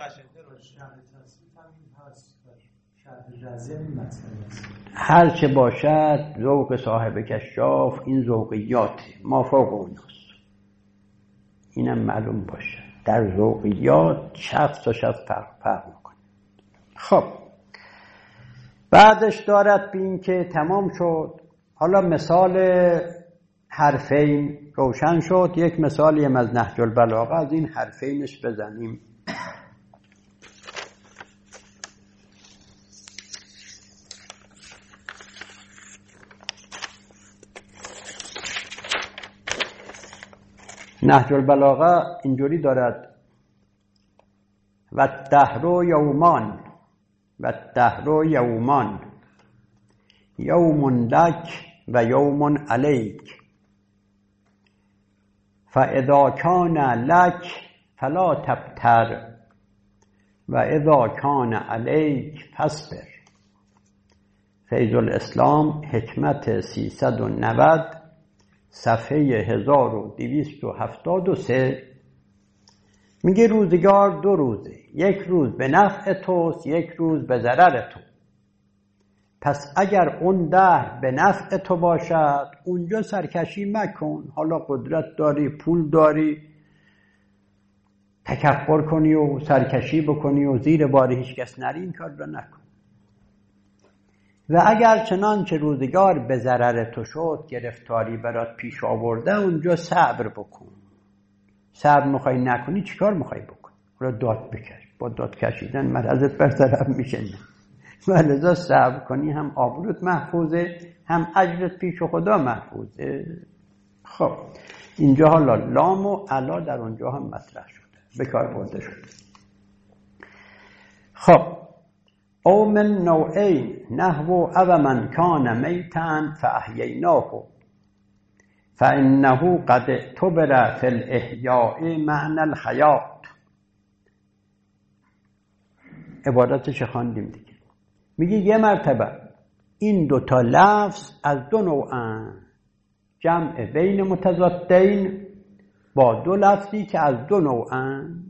هر چه باشد ذوق صاحب کشاف این ذوقیات ما فوق اوناست، اینم معلوم باشه، در ذوقیات شخص تا شخص فرق میکنه. خب بعدش دارد به این که تمام شد. حالا مثال حرفین روشن شد، یک مثالی هم از نهج البلاغه از این حرفینش بزنیم. نهج البلاغه اینجوری دارد: و الدهر یومان و الدهر یومان، یوم لک و یوم علیک، فاذا کان لک فلا تبتر و اذا کان علیک فاصبر. فیض الاسلام حکمت 390 صفحه 1273 میگه روزگار 2 روزه، یک روز به نفع توست، یک روز به ضرر تو. پس اگر اون دهر به نفع تو باشد اونجا سرکشی مکن، حالا قدرت داری، پول داری، تکبر کنی و سرکشی بکنی و زیر بار هیچ کس نری، این کار را نکن. و اگر چنانچه روزگار به ضرر تو شد، گرفتاری برات پیش آورده، اونجا صبر بکن. صبر میخوای نکنی چیکار میخوای بکن؟ را داد بکش، با داد کشیدن مرضت برطرف میشه. ولذا صبر کنی، هم آبروت محفوظه، هم اجرت پیش خدا محفوظه. خب اینجا حالا لام و علا در اونجا هم مطرح شده، به کار برده شده. خب او من نوعین نحو او من کان میتا فاحییناه فانه قد اعتبر فی الاحیاء معنی الحیات. عبارتش خواندیم دیگه. میگه یه مرتبه این دوتا لفظ از دو نوعن، جمع بین متضادین با دو لفظی که از دو نوعند.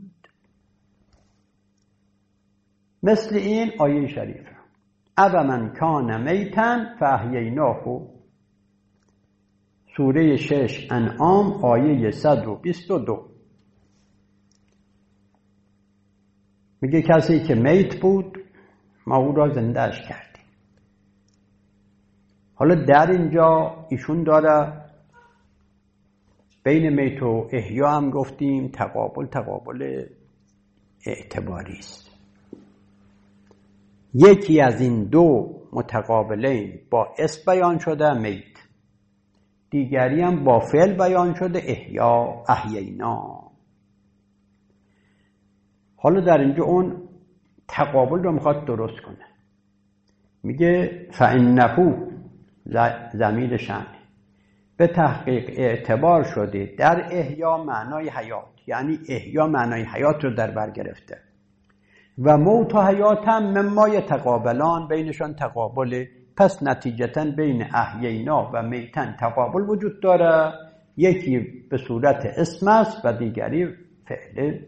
مثل این آیه شریفه او من کان میتا فاحییناه، سوره 6 انعام آیه 122. میگه کسی که میت بود ما او را زندهش کردیم. حالا در اینجا ایشون داره بین میت و احیا هم گفتیم تقابل اعتباری است. یکی از این دو متقابلین با اسم بیان شده میت، دیگری هم با فعل بیان شده احیا، احیینا. حالا در اینجا اون تقابل رو میخواد درست کنه. میگه فانه ضمیر شأن به تحقیق اعتبار شده در احیا معنای حیات، یعنی احیا معنای حیات رو در بر گرفته و موت و حیات هم مما یتقابلان، بینشان تقابله. پس نتیجتا بین احیینا و میتن تقابل وجود داره، یکی به صورت اسم است و دیگری فعل.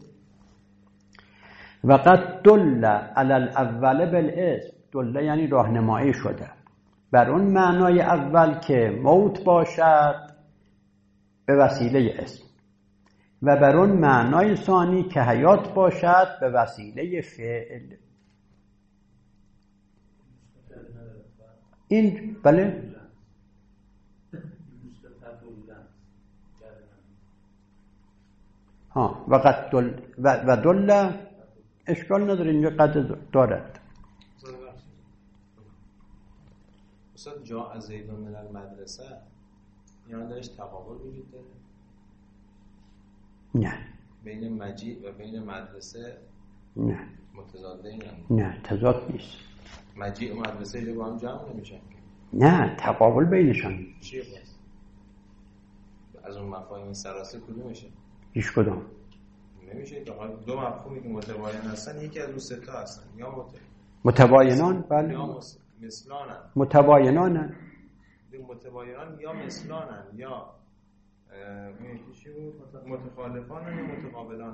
و قد دل علی الاول بالاسم، دل یعنی راهنمایی شده بر اون معنای اول که موت باشد به وسیله اسم، و بر اون معنای ثانی که حیات باشد به وسیله فعل. این بله و قد دل و دل اشکال نداره، اینجا قد دارد. استاد جا از زیدون من المدرسه یعنی درش تقابل وجود داره؟ نه. بین مجیء و بین مدرسه نه متضادین؟ نه تضاد نیست. مجیء و مدرسه رو با هم جمع نمیشن؟ نه تقابل بینشان. چیه باز؟ از اون مفاهیم سراسر کدومشه؟ هیچ کدوم نمیشه. دو مفهومی که متباین هستن یکی از اون سه تا هستن، یا متباینان بله یا مثلانن. متباینانن یا مثلانن یا متخالفانن یا متقابلانن.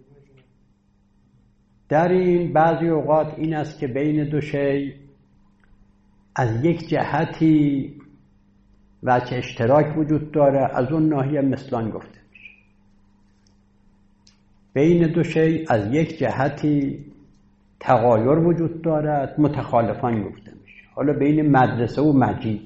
در این بعضی اوقات این است که بین دو شی از یک جهتی وجه اشتراک وجود داره، از اون ناحیه مثلان گفته میشه. بین دو شی از یک جهتی تغایر وجود دارد، متخالفان گفته میشه. حالا بین مدرسه و مجیء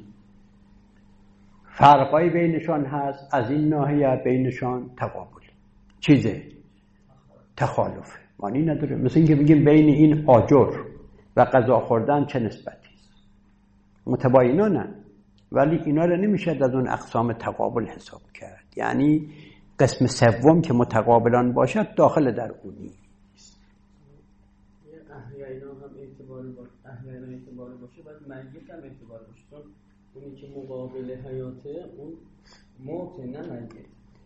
فرقای بینشان هست، از این ناحیه بینشان تقابل چیزه تخالفه، معنی نداره. مثل اینکه بگیم بین این آجر و غذا خوردن چه نسبتی است. متباینانن ولی اینا رو نمیشه از اون اقسام تقابل حساب کرد، یعنی قسم سوم که متقابلان باشد داخل در اونی. احیینا هم اعتباری باشه، احیینا اعتباری باشه، بعد میت هم اعتباری باشه، چون اونی که مقابل حیاته اون موت نه میت.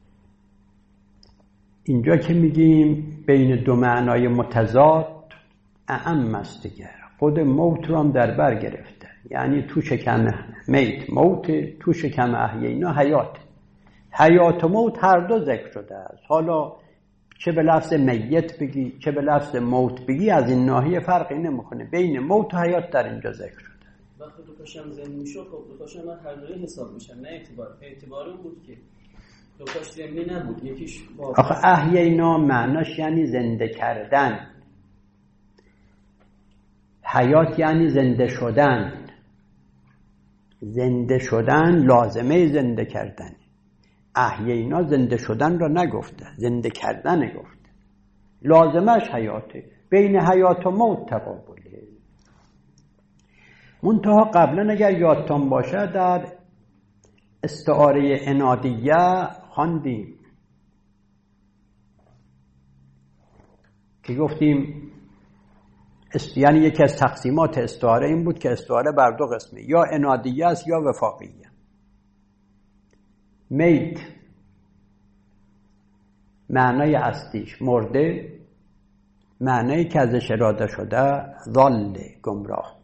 اینجا که میگیم بین دو معنای متضاد اعم است دیگه، خود موت رو هم در بر گرفته، یعنی تو شکم میت موت، تو شکم احیینا حیات. حیات و موت هر دو ذکر شده است. حالا چه به لفظ میت بگی چه به لفظ موت بگی از این ناحیه فرقی نمیکنه، بین موت و حیات در اینجا ذکر شده. وقتی دو تاشم زنده میشه خب دو تاشم هر دوی حساب میشن، نه اعتبار اون بود که دو تاش زنده نبود، یکیش آخه احیینا معناش یعنی زنده کردن، حیات یعنی زنده شدن. زنده شدن لازمه زنده کردن. احیینا زنده شدن را نگفته، زنده کردن گفته. لازمش حیاته، بین حیات و موت تقابله. منتها قبلا اگر یادتان باشه در استعاره عنادیه خواندیم که گفتیم یعنی یکی از تقسیمات استعاره این بود که استعاره بر دو قسمه، یا انادیه است یا وفاقیه. میت معنای اصلیش مرده، معنایی که ازش اراده شده ضال، گمراه.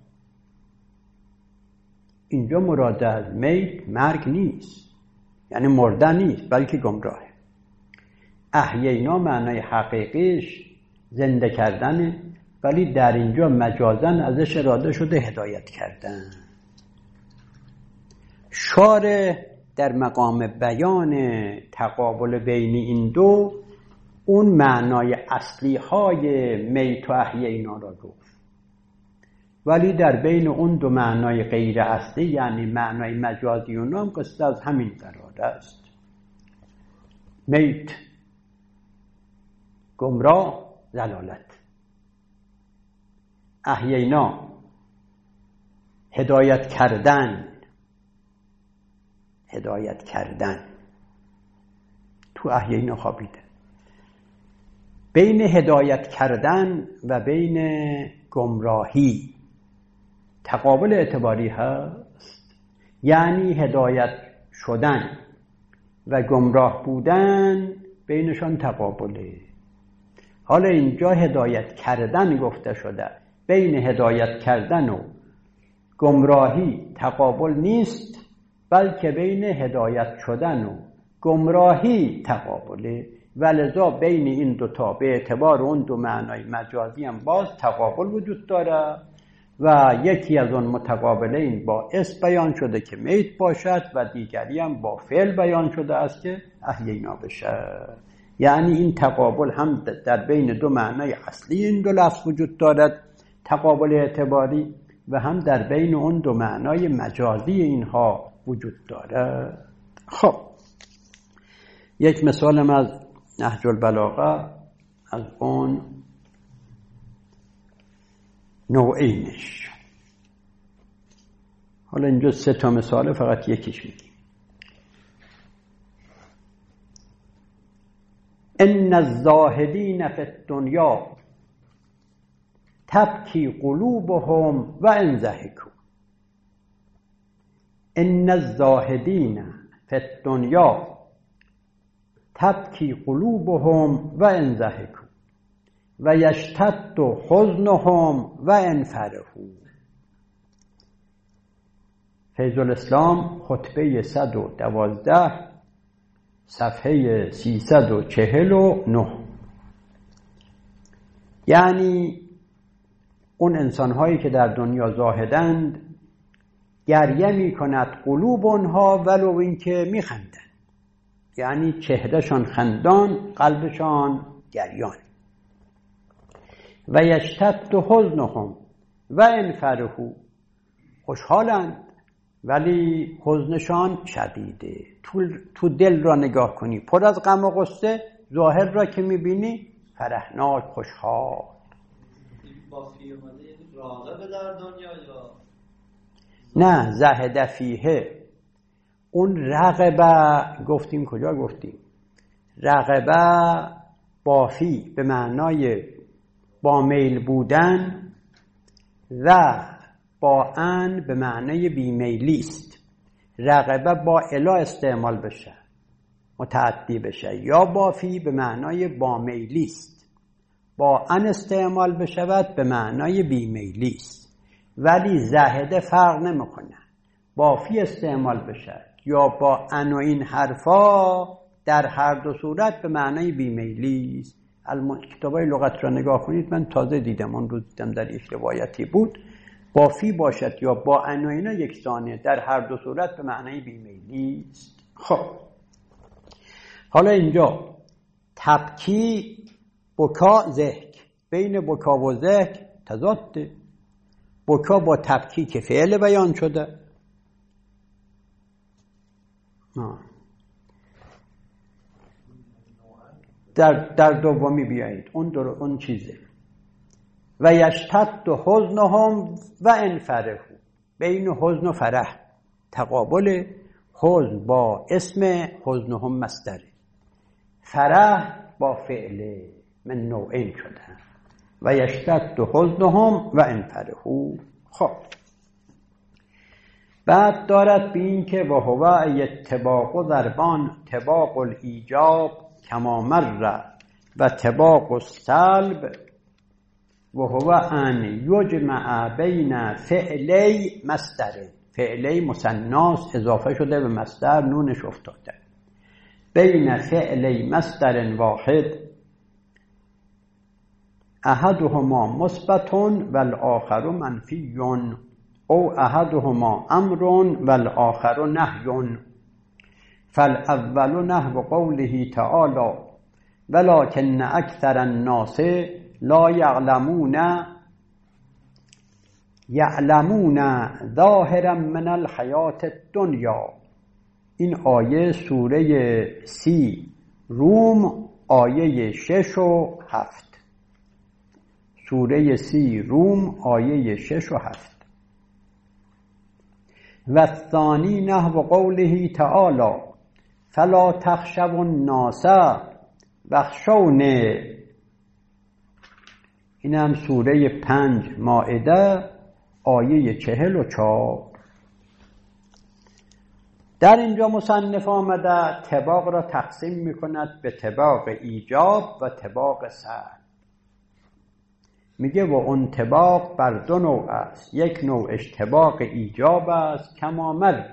اینجا مراد از میت مرگ نیست، یعنی مرده نیست، بلکه گمراهه. احیینا معنای حقیقیش زنده کردنه، ولی در اینجا مجازن ازش اراده شده هدایت کردن. شارح در مقام بیان تقابل بین این دو اون معنای اصلی های میت و احیینا را گفت، ولی در بین اون دو معنای غیر اصلی یعنی معنای مجازی اون هم قصد از همین قرار است. میت گمراه، ضلالت. احیینا هدایت کردن، هدایت کردن. تو احیینا خوابیده. بین هدایت کردن و بین گمراهی تقابل اعتباری هست، یعنی هدایت شدن و گمراه بودن بینشان تقابله. حالا اینجا هدایت کردن گفته شده، بین هدایت کردن و گمراهی تقابل نیست، بلکه بین هدایت شدن و گمراهی تقابله، ولذا بین این دوتا به اعتبار اون دو معنای مجازی هم باز تقابل وجود داره و یکی از اون متقابلین با اسم بیان شده که میت باشد و دیگری هم با فعل بیان شده است که احیینا بشه. یعنی این تقابل هم در بین دو معنای اصلی این دو لفظ وجود دارد، تقابل اعتباری، و هم در بین اون دو معنای مجازی اینها وجود دارد. خب یک مثالم از نهج البلاغه از اون نوعینش. حالا اینجا 3 تا مثال، فقط یکیش میگیم. ان الزاهدین فی الدنیا تبکی قلوبهم و ان ضحکوا. ان الزاهدین فی الدنیا تبکی قلوبهم و ان ضحکوا و یشتد حزنهم و ان فرحوا. فیض الاسلام خطبه 112 صفحه 349. یعنی اون انسان‌هایی که در دنیا زاهدند گریه می‌کند قلوب اونها ولو اینکه می‌خندند، یعنی چهرهشان خندان قلبشان گریان. و یشتد حزنهم و ان فرحوا، خوشحالند ولی حزنشان شدیده. تو دل را نگاه کنی پر از غم و غصه، ظاهر را که میبینی فرحناک خوشحال. با فی اومده یعنی راغب در دنیا یا نه؟ زهد فیه. اون رغبه گفتیم، کجا گفتیم؟ رغبه با فی به معنای با میل بودن و با ان به معنای بیمیلی است. رغبه با الا استعمال بشه، متعدی بشه، یا با فی به معنای با میلی است، با ان استعمال بشود به معنای بیمیلی است. ولی زاهده فرق نمیکنه، با فی استعمال بشه یا با ان و این حرفا، در هر دو صورت به معنای بیمیلی است. کتابای لغت را نگاه کنید، من تازه دیدم، اون روز دیدم در یک روایتی بود با فی باشد یا با ان و اینا یکسانه، در هر دو صورت به معنای بیمیلی است. خب حالا اینجا تبکی، بکا، ضحک. بین بکا و ضحک تضاد. بکا با تبکی که فعل بیان شده، در دومی بیایید، اون چیزه. و یشتد حزنهم و ان فرحوا، بین حزن و فرح تقابل. حزن با اسم، حزنهم مصدره، فرح با فعل، من نوعین شده. و یشتد حزنهم و ان فرحوا. خب بعد دارد به این که و هو اتباق ضربان طباق الایجاب کما مر و طباق السلب و هو ان یجمع بین فعلی مصدر. فعلی مثناست اضافه شده به مصدر، نونش افتاده. بین فعلی مصدر واحد احدهما مثبت و الاخر منفی او احدهما امر و الاخر نهی. فالاول نحو قوله تعالی ولکن اکثر الناس لا یعلمون ظاهرا من الحیات الدنیا. این آیه سوره 30 روم آیه 6 و 7. سوره 30 روم آیه 6 و 7. و الثانی نحو قوله تعالی فلا تخشوا الناس واخشونی. این هم سوره 5 مائده آیه 44. در اینجا مصنف آمده طباق را تقسیم می کند به طباق ایجاب و طباق سلب. میگه و اون طباق بر دو نوع است. یک نوعش طباق ایجاب است کما مر.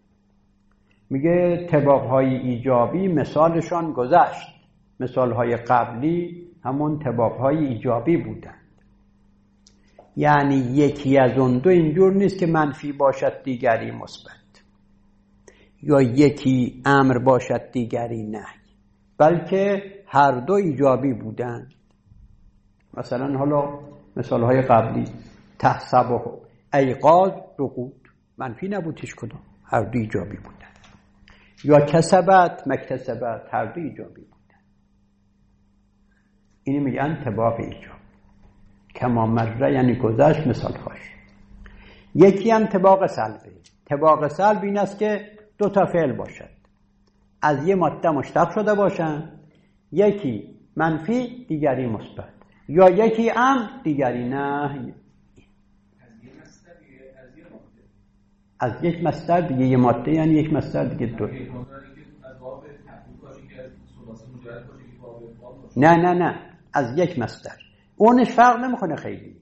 میگه طباق‌های ایجابی مثالشان گذشت. مثال‌های قبلی همون طباق‌های ایجابی بودند. یعنی یکی از اون دو اینجور نیست که منفی باشد دیگری مثبت، یا یکی امر باشد دیگری نهی، بلکه هر دو ایجابی بودند. مثلا حالا مثال‌های قبلی تحسبه ایقاظ رقود منفی نبود هیچ کدوم، هر دو ایجابی بودند. یا کسبت مکتسبت هر دو ایجابی بودند. اینی میگن طباق ایجاب کما مره، یعنی گذشت مثال‌هاش. یکی هم طباق سلبه. طباق سلب این است که دو تا فعل باشد، از یه ماده مشتق شده باشند، یکی منفی دیگری مثبت، یا یکی امر دیگری نهی. از یک مصدر دیگه یه ماده، یعنی یک مصدر دیگه دو. نه از یک مصدر. اونش فرق نمیکنه خیلی.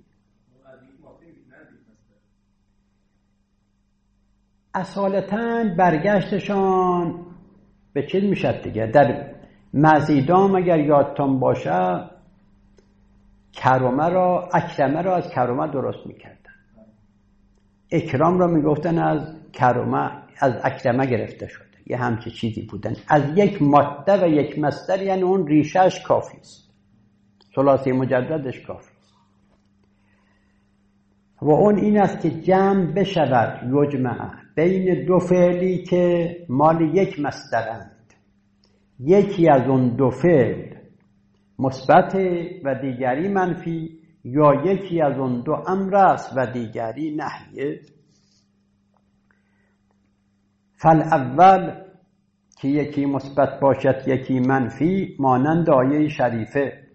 اصالتاً برگشتشان به چیز میشد دیگه. در مزیدام اگر یادتان باشه کرمه را، اکرمه را از کرمه درست میکردن. اکرام را میگفتن از کرمه، از اکرمه گرفته شده، یه همچه چیزی بودن. از یک ماده و یک مصدر، یعنی اون ریشهش کافی است، ثلاثی مجددش کافی است. و اون این است که جمع بشود یجمع بین دو فعلی که مال یک مصدرند، یکی از اون دو فعل مثبت و دیگری منفی، یا یکی از اون دو امر است و دیگری نهیه. فالاول که یکی مثبت باشد یکی منفی، مانند آیه شریفه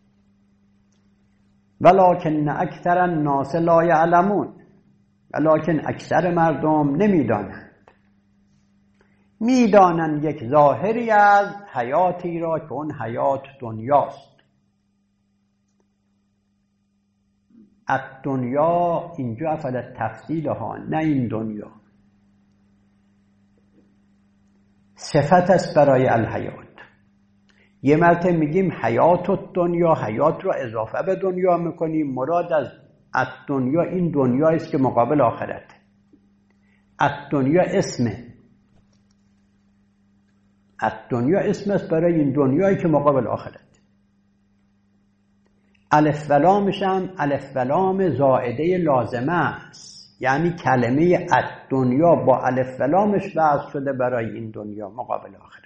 ولکن اکثر الناس لا یعلمون. ولکن اکثر مردم نمیدانند. میدانند یک ظاهری از حیاتی را که اون حیات دنیاست. الدنیا اینجا افعل تفصیل ها، نه این دنیا، صفت است برای الحیات. یه مرتبه میگیم حیات الدنیا، حیات را اضافه به دنیا میکنیم، مراد از الدنیا این دنیایی است که مقابل آخرت. الدنیا اسمه، الدنیا اسم است برای این دنیایی که مقابل آخرت. الف و لامش هم الف و لام زائده لازمه است، یعنی کلمه الدنیا با الف و لامش وضع شده برای این دنیا مقابل آخرت.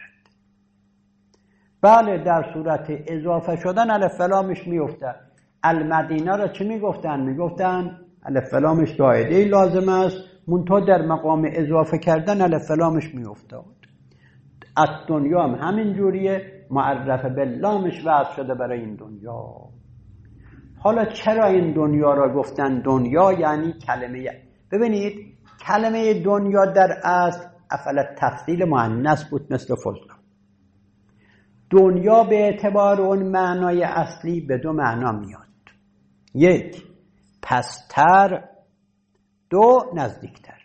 بله در صورت اضافه شدن الف و لامش میفته. المدینه را چه میگفتن؟ میگفتن الف و لامش زائده لازمه است، منتها در مقام اضافه کردن الف و لامش میافتاد. الدنیا هم همین جوریه، معرف به لامش وضع شده برای این دنیا. حالا چرا این دنیا را گفتن دنیا؟ یعنی کلمه، ببینید کلمه دنیا در اصل افعل تفضیل مؤنث بود مثل فضل. دنیا به اعتبار اون معنای اصلی به دو معنا میاد، یک پستر، دو نزدیکتر.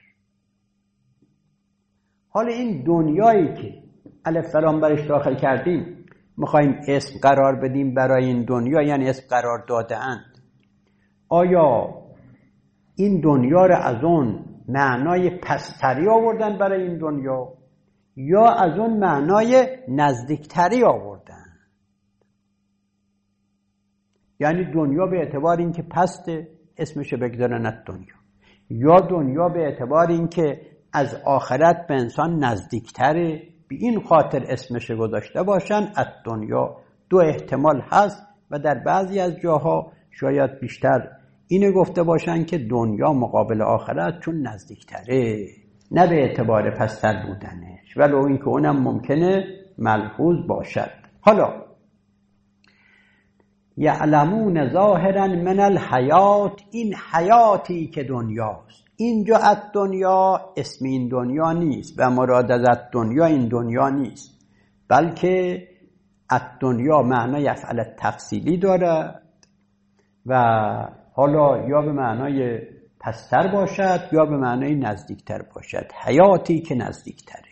حالا این دنیایی که الف لام برش داخل کردیم میخوایم اسم قرار بدیم برای این دنیا، یعنی اسم قرار داده اند، آیا این دنیا را از اون معنای پستری آوردن برای این دنیا یا از اون معنای نزدیکتری آوردن؟ یعنی دنیا به اعتبار اینکه پسته اسمش بگذارن دنیا، یا دنیا به اعتبار اینکه از آخرت به انسان نزدیکتره به این خاطر اسمش گذاشته باشن دنیا. دو احتمال هست و در بعضی از جاها شاید بیشتر اینو گفته باشن که دنیا مقابل آخرت چون نزدیکتره، نه به اعتبار پستر بودنش، ولو اینکه اونم ممکنه ملحوظ باشد. حالا یعلمون ظاهرا من الحیات، این حیاتی که دنیاست، اینجا دنیا اسم این دنیا نیست و مراد از دنیا این دنیا نیست، بلکه دنیا معنای افعل تفصیلی دارد و حالا یا به معنای پستر باشد یا به معنای نزدیکتر باشد. حیاتی که نزدیکتره،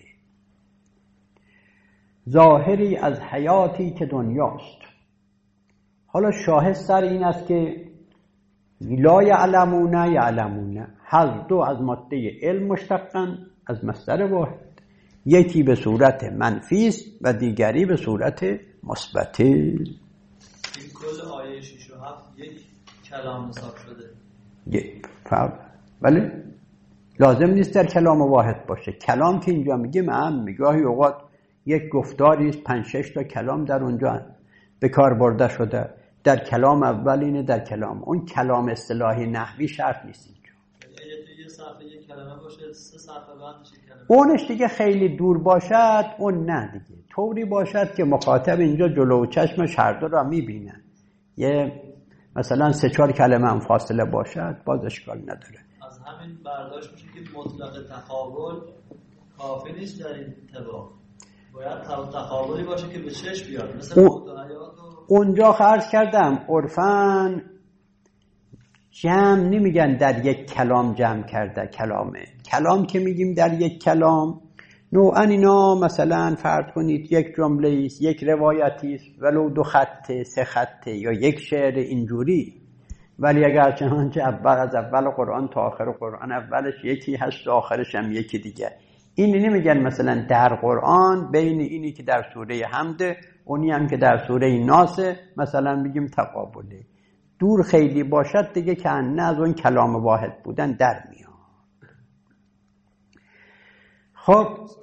ظاهری از حیاتی که دنیاست. حالا شاهد سر این است که لا یعلمون یعلمون، هر دو از ماده علم مشتقن از مصدر واحد، یکی به صورت منفی است و دیگری به صورت مثبت. این کل آیه 6 و 7 یک کلام حساب شده، یک فرق، ولی لازم نیست در کلام واحد باشه. کلام که اینجا میگیم گاهی اوقات یک گفتاری است 5-6 تا کلام در اونجا به کار برده شده، در کلام اول اینه، در کلام اون کلام اصطلاحی نحوی شرط نیست اینجا. یه صفحه یک کلمه باشه 3 صفحه بعدش یک کلمه، اونش دیگه خیلی دور باشد، اون نه دیگه، طوری باشد که مخاطب اینجا جلو چشمش هر دو را میبینن. یه مثلا 3-4 کلمه هم فاصله باشد باز اشکال نداره. از همین برداشت میشه که مطلق تقابل کافی نیست در این طباق، باید تقابلی باشه که به چشم بیاد، مثل متحیات اونجا عرض کردم عرفاً جمع نمیگن در یک کلام جمع کرده. کلام که میگیم در یک کلام نوعاً اینا مثلا فرض کنید یک جمله است، یک روایتی است، ولو 2 خطه 3 خطه یا یک شعر اینجوری، ولی اگر چنانچه از اول قرآن تا آخر قرآن اولش یکی هست و آخرش هم یکی دیگه، این نمیگن مثلا در قرآن بین اینی که در سوره حمد اونی هم که در سوره ناس مثلا بگیم تقابله. دور خیلی باشد دیگه که نه از اون کلام واحد بودن در میاد. خب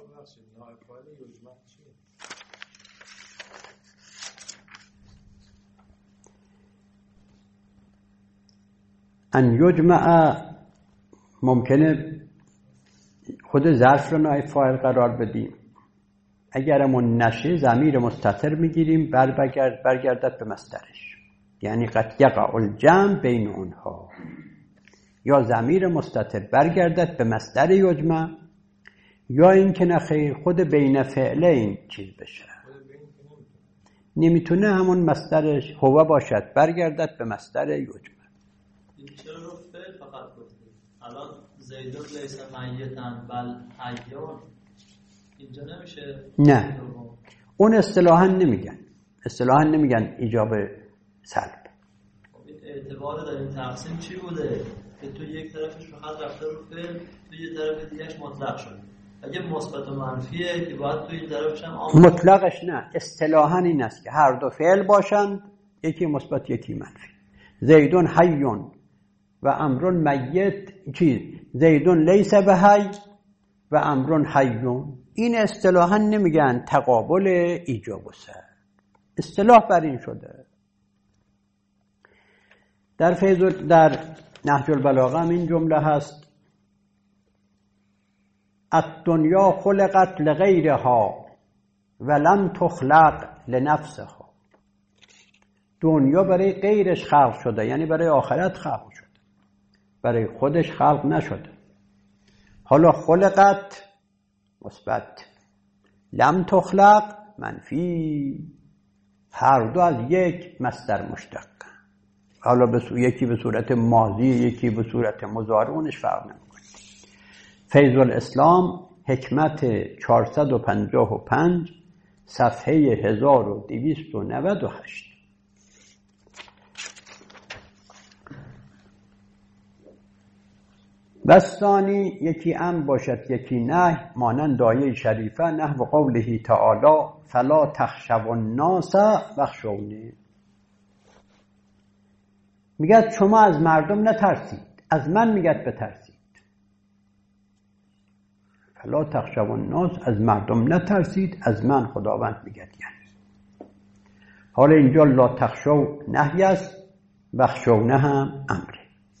ان یجمع ممکنه خود ظرف رو نائب فاعل قرار بدیم، اگرمون نشه ضمیر مستتر میگیریم برگردد به مصدرش، یعنی قد یقع الجمع بین اونها، یا ضمیر مستتر برگردد به مصدر یجمع، یا اینکه نه خیر خود بین فعلین چیز بشه، نمیتونه همون مصدرش هو باشد برگردد به مصدر یجمع. چرا رو فعل فقط گفتیم؟ الان زیدون لیس میتن بل حیون اینجا نمیشه؟ نه اون اصطلاحاً نمیگن ایجاب سلب. این اعتبار در این تقسیم چی بوده؟ که تو یک طرفش فقط رفته رو فعل، تو یک طرف دیگهش مطلق شد. اگه مثبت و منفیه که باید تو این طرفش هم مطلقش نه، اصطلاحاً این است که هر دو فعل باشند، یکی مثبت یکی منفی. زیدون حیون و امرون میت، زیدون لیس به حی و امرون حیون، این اصطلاحاً نمیگن تقابل ایجاب و سلب، اصطلاح بر این شده. در نهج البلاغه هم این جمله هست: الدنیا خلقت لغیرها ولم تخلق لنفسها. دنیا برای غیرش خلق شده، یعنی برای آخرت خلق شده، برای خودش خلق نشده. حالا خلقت مثبت، لم تخلق منفی، هر دو از یک مصدر مشتق. حالا یکی به صورت ماضی، یکی به صورت مضارع، اونش فرق نمیکنه. فیض الاسلام حکمت 455 صفحه 1298. بستانی یکی امر باشد یکی نهی، مانند آیه شریفه نحو قوله تعالی فلا تخشوا الناس واخشونی. میگه شما از مردم نترسید، از من میگه بترسید. فلا تخشوا الناس، از مردم نترسید، از من خداوند میگه. یعنی حالا اینجا لا تخشوا نهی است، واخشونه هم امره.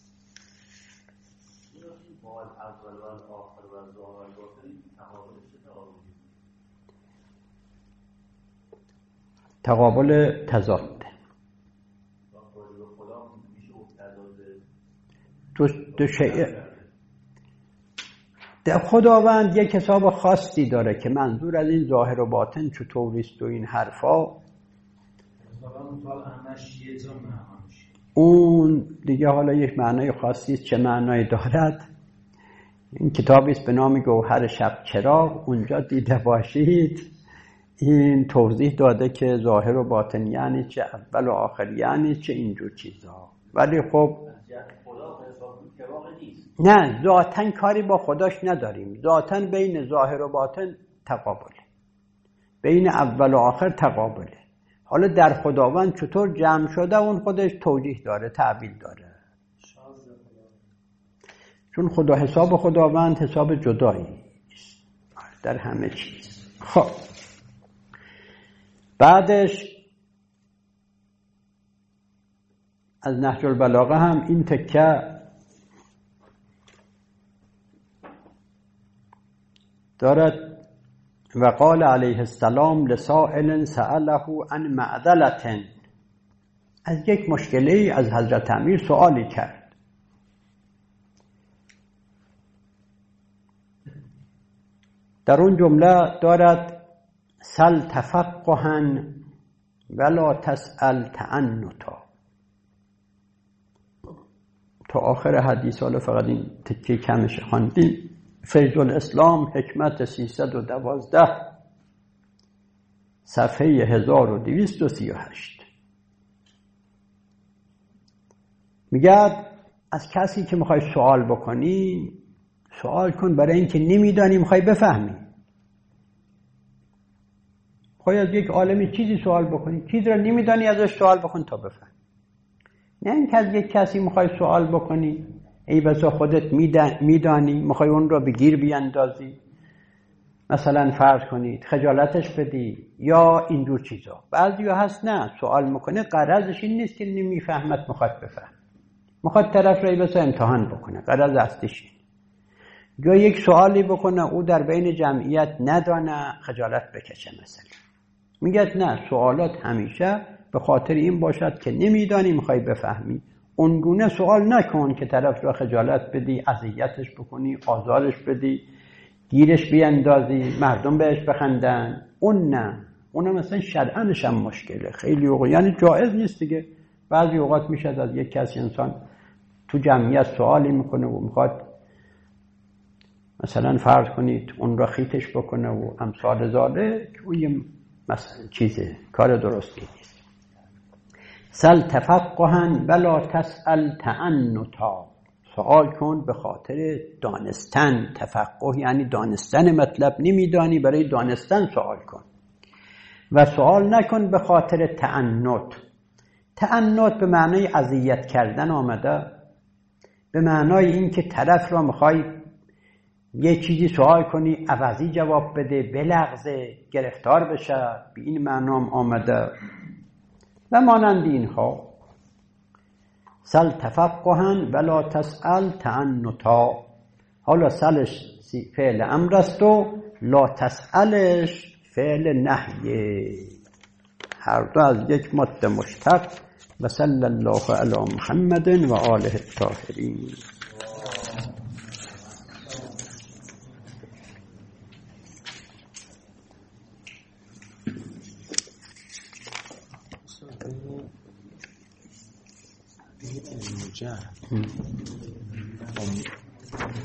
تقابل تضاد. دو شیء. خداوند یک حساب خاصی داره که منظور از این ظاهر و باطن چطوریست و این حرفا، اون دیگه حالا یک معنای خاصی است. چه معنایی دارد؟ این کتابی است به نام گوهر شب چراغ، اونجا دیده باشید این توضیح داده که ظاهر و باطن یعنی چه، اول و آخر یعنی چه، اینجور چیزا. ولی خب نه، ذاتن کاری با خداش نداریم. ذاتن بین ظاهر و باطن تقابله، بین اول و آخر تقابله. حالا در خداوند چطور جمع شده اون خودش توجیه داره، تعبیل داره، چون خدا حساب خداوند حساب جدایی در همه چیز. خب بعدش از نهج البلاغه هم این تکه دارد. و قال علیه السلام لسائل سأله عن معدلة، از یک مشکلی از حضرت امیر سوالی کرد. در اون جمله دارد سل تفقها ولا تسأل تعنتا. تا آخر حدیث، حالا فقط این تکه کمش خواندیم. فیض الاسلام حکمت 312 صفحه 1238 میگه از کسی که میخوای سوال بکنی سوال کن برای اینکه نمیدانی، میخوای بفهمی. میخوای از یک عالمی چیزی سوال بکنی، چیزی را نمیدانی ازش سوال بکن تا بفهم. نه اینکه از یک کسی میخوای سوال بکنی ای بسا خودت میدانی، میخوای اون رو بگیر بیاندازی، مثلا فرض کنید خجالتش بدی یا اینجور چیزا. بعضی هست نه، سوال میکنه غرضش این نیست که نمیفهمت، میخواد بفهم، میخواد طرف رو ای بسا امتحان بکنه، غرض اصلیش این. یا یک سوالی بکنه او در بین جمعیت ندانه خجالت بکشه مثلا. میگه نه، سوالات همیشه به خاطر این باشد که نمیدانی میخوای بفهمی. اونگونه سوال نکن که طرف را خجالت بدی، اذیتش بکنی، آزارش بدی، گیرش بیاندازی، مردم بهش بخندن. اون نه، اون مثلا شرعنش هم مشکله خیلی اوقات، یعنی جایز نیست دیگه. بعضی اوقات میشه از یک کسی انسان تو جمعیت سوالی میکنه و میخواد مثلا فرض کنید اون را خیتش بکنه و امثال ذالک، اون مثلا چیزه کار درستی نیست. سل تفقها ولا تسأل تعنتا، سوال کن به خاطر دانستن. تفقه یعنی دانستن مطلب، نمیدانی برای دانستن سوال کن. و سوال نکن به خاطر تعنت. تعنت به معنای اذیت کردن آمده، به معنای این که طرف را میخوای یه چیزی سوال کنی عوضی جواب بده، بلغزه، گرفتار بشه، به این معنام آمده و مانند اینها. سل تفقها ولا تسأل تعنتا. حالا سلش فعل امر است و لا تسألش فعل نهیه، هر دو از یک ماده مشتق و صلی الله علی محمد و آله الطاهرین. جهل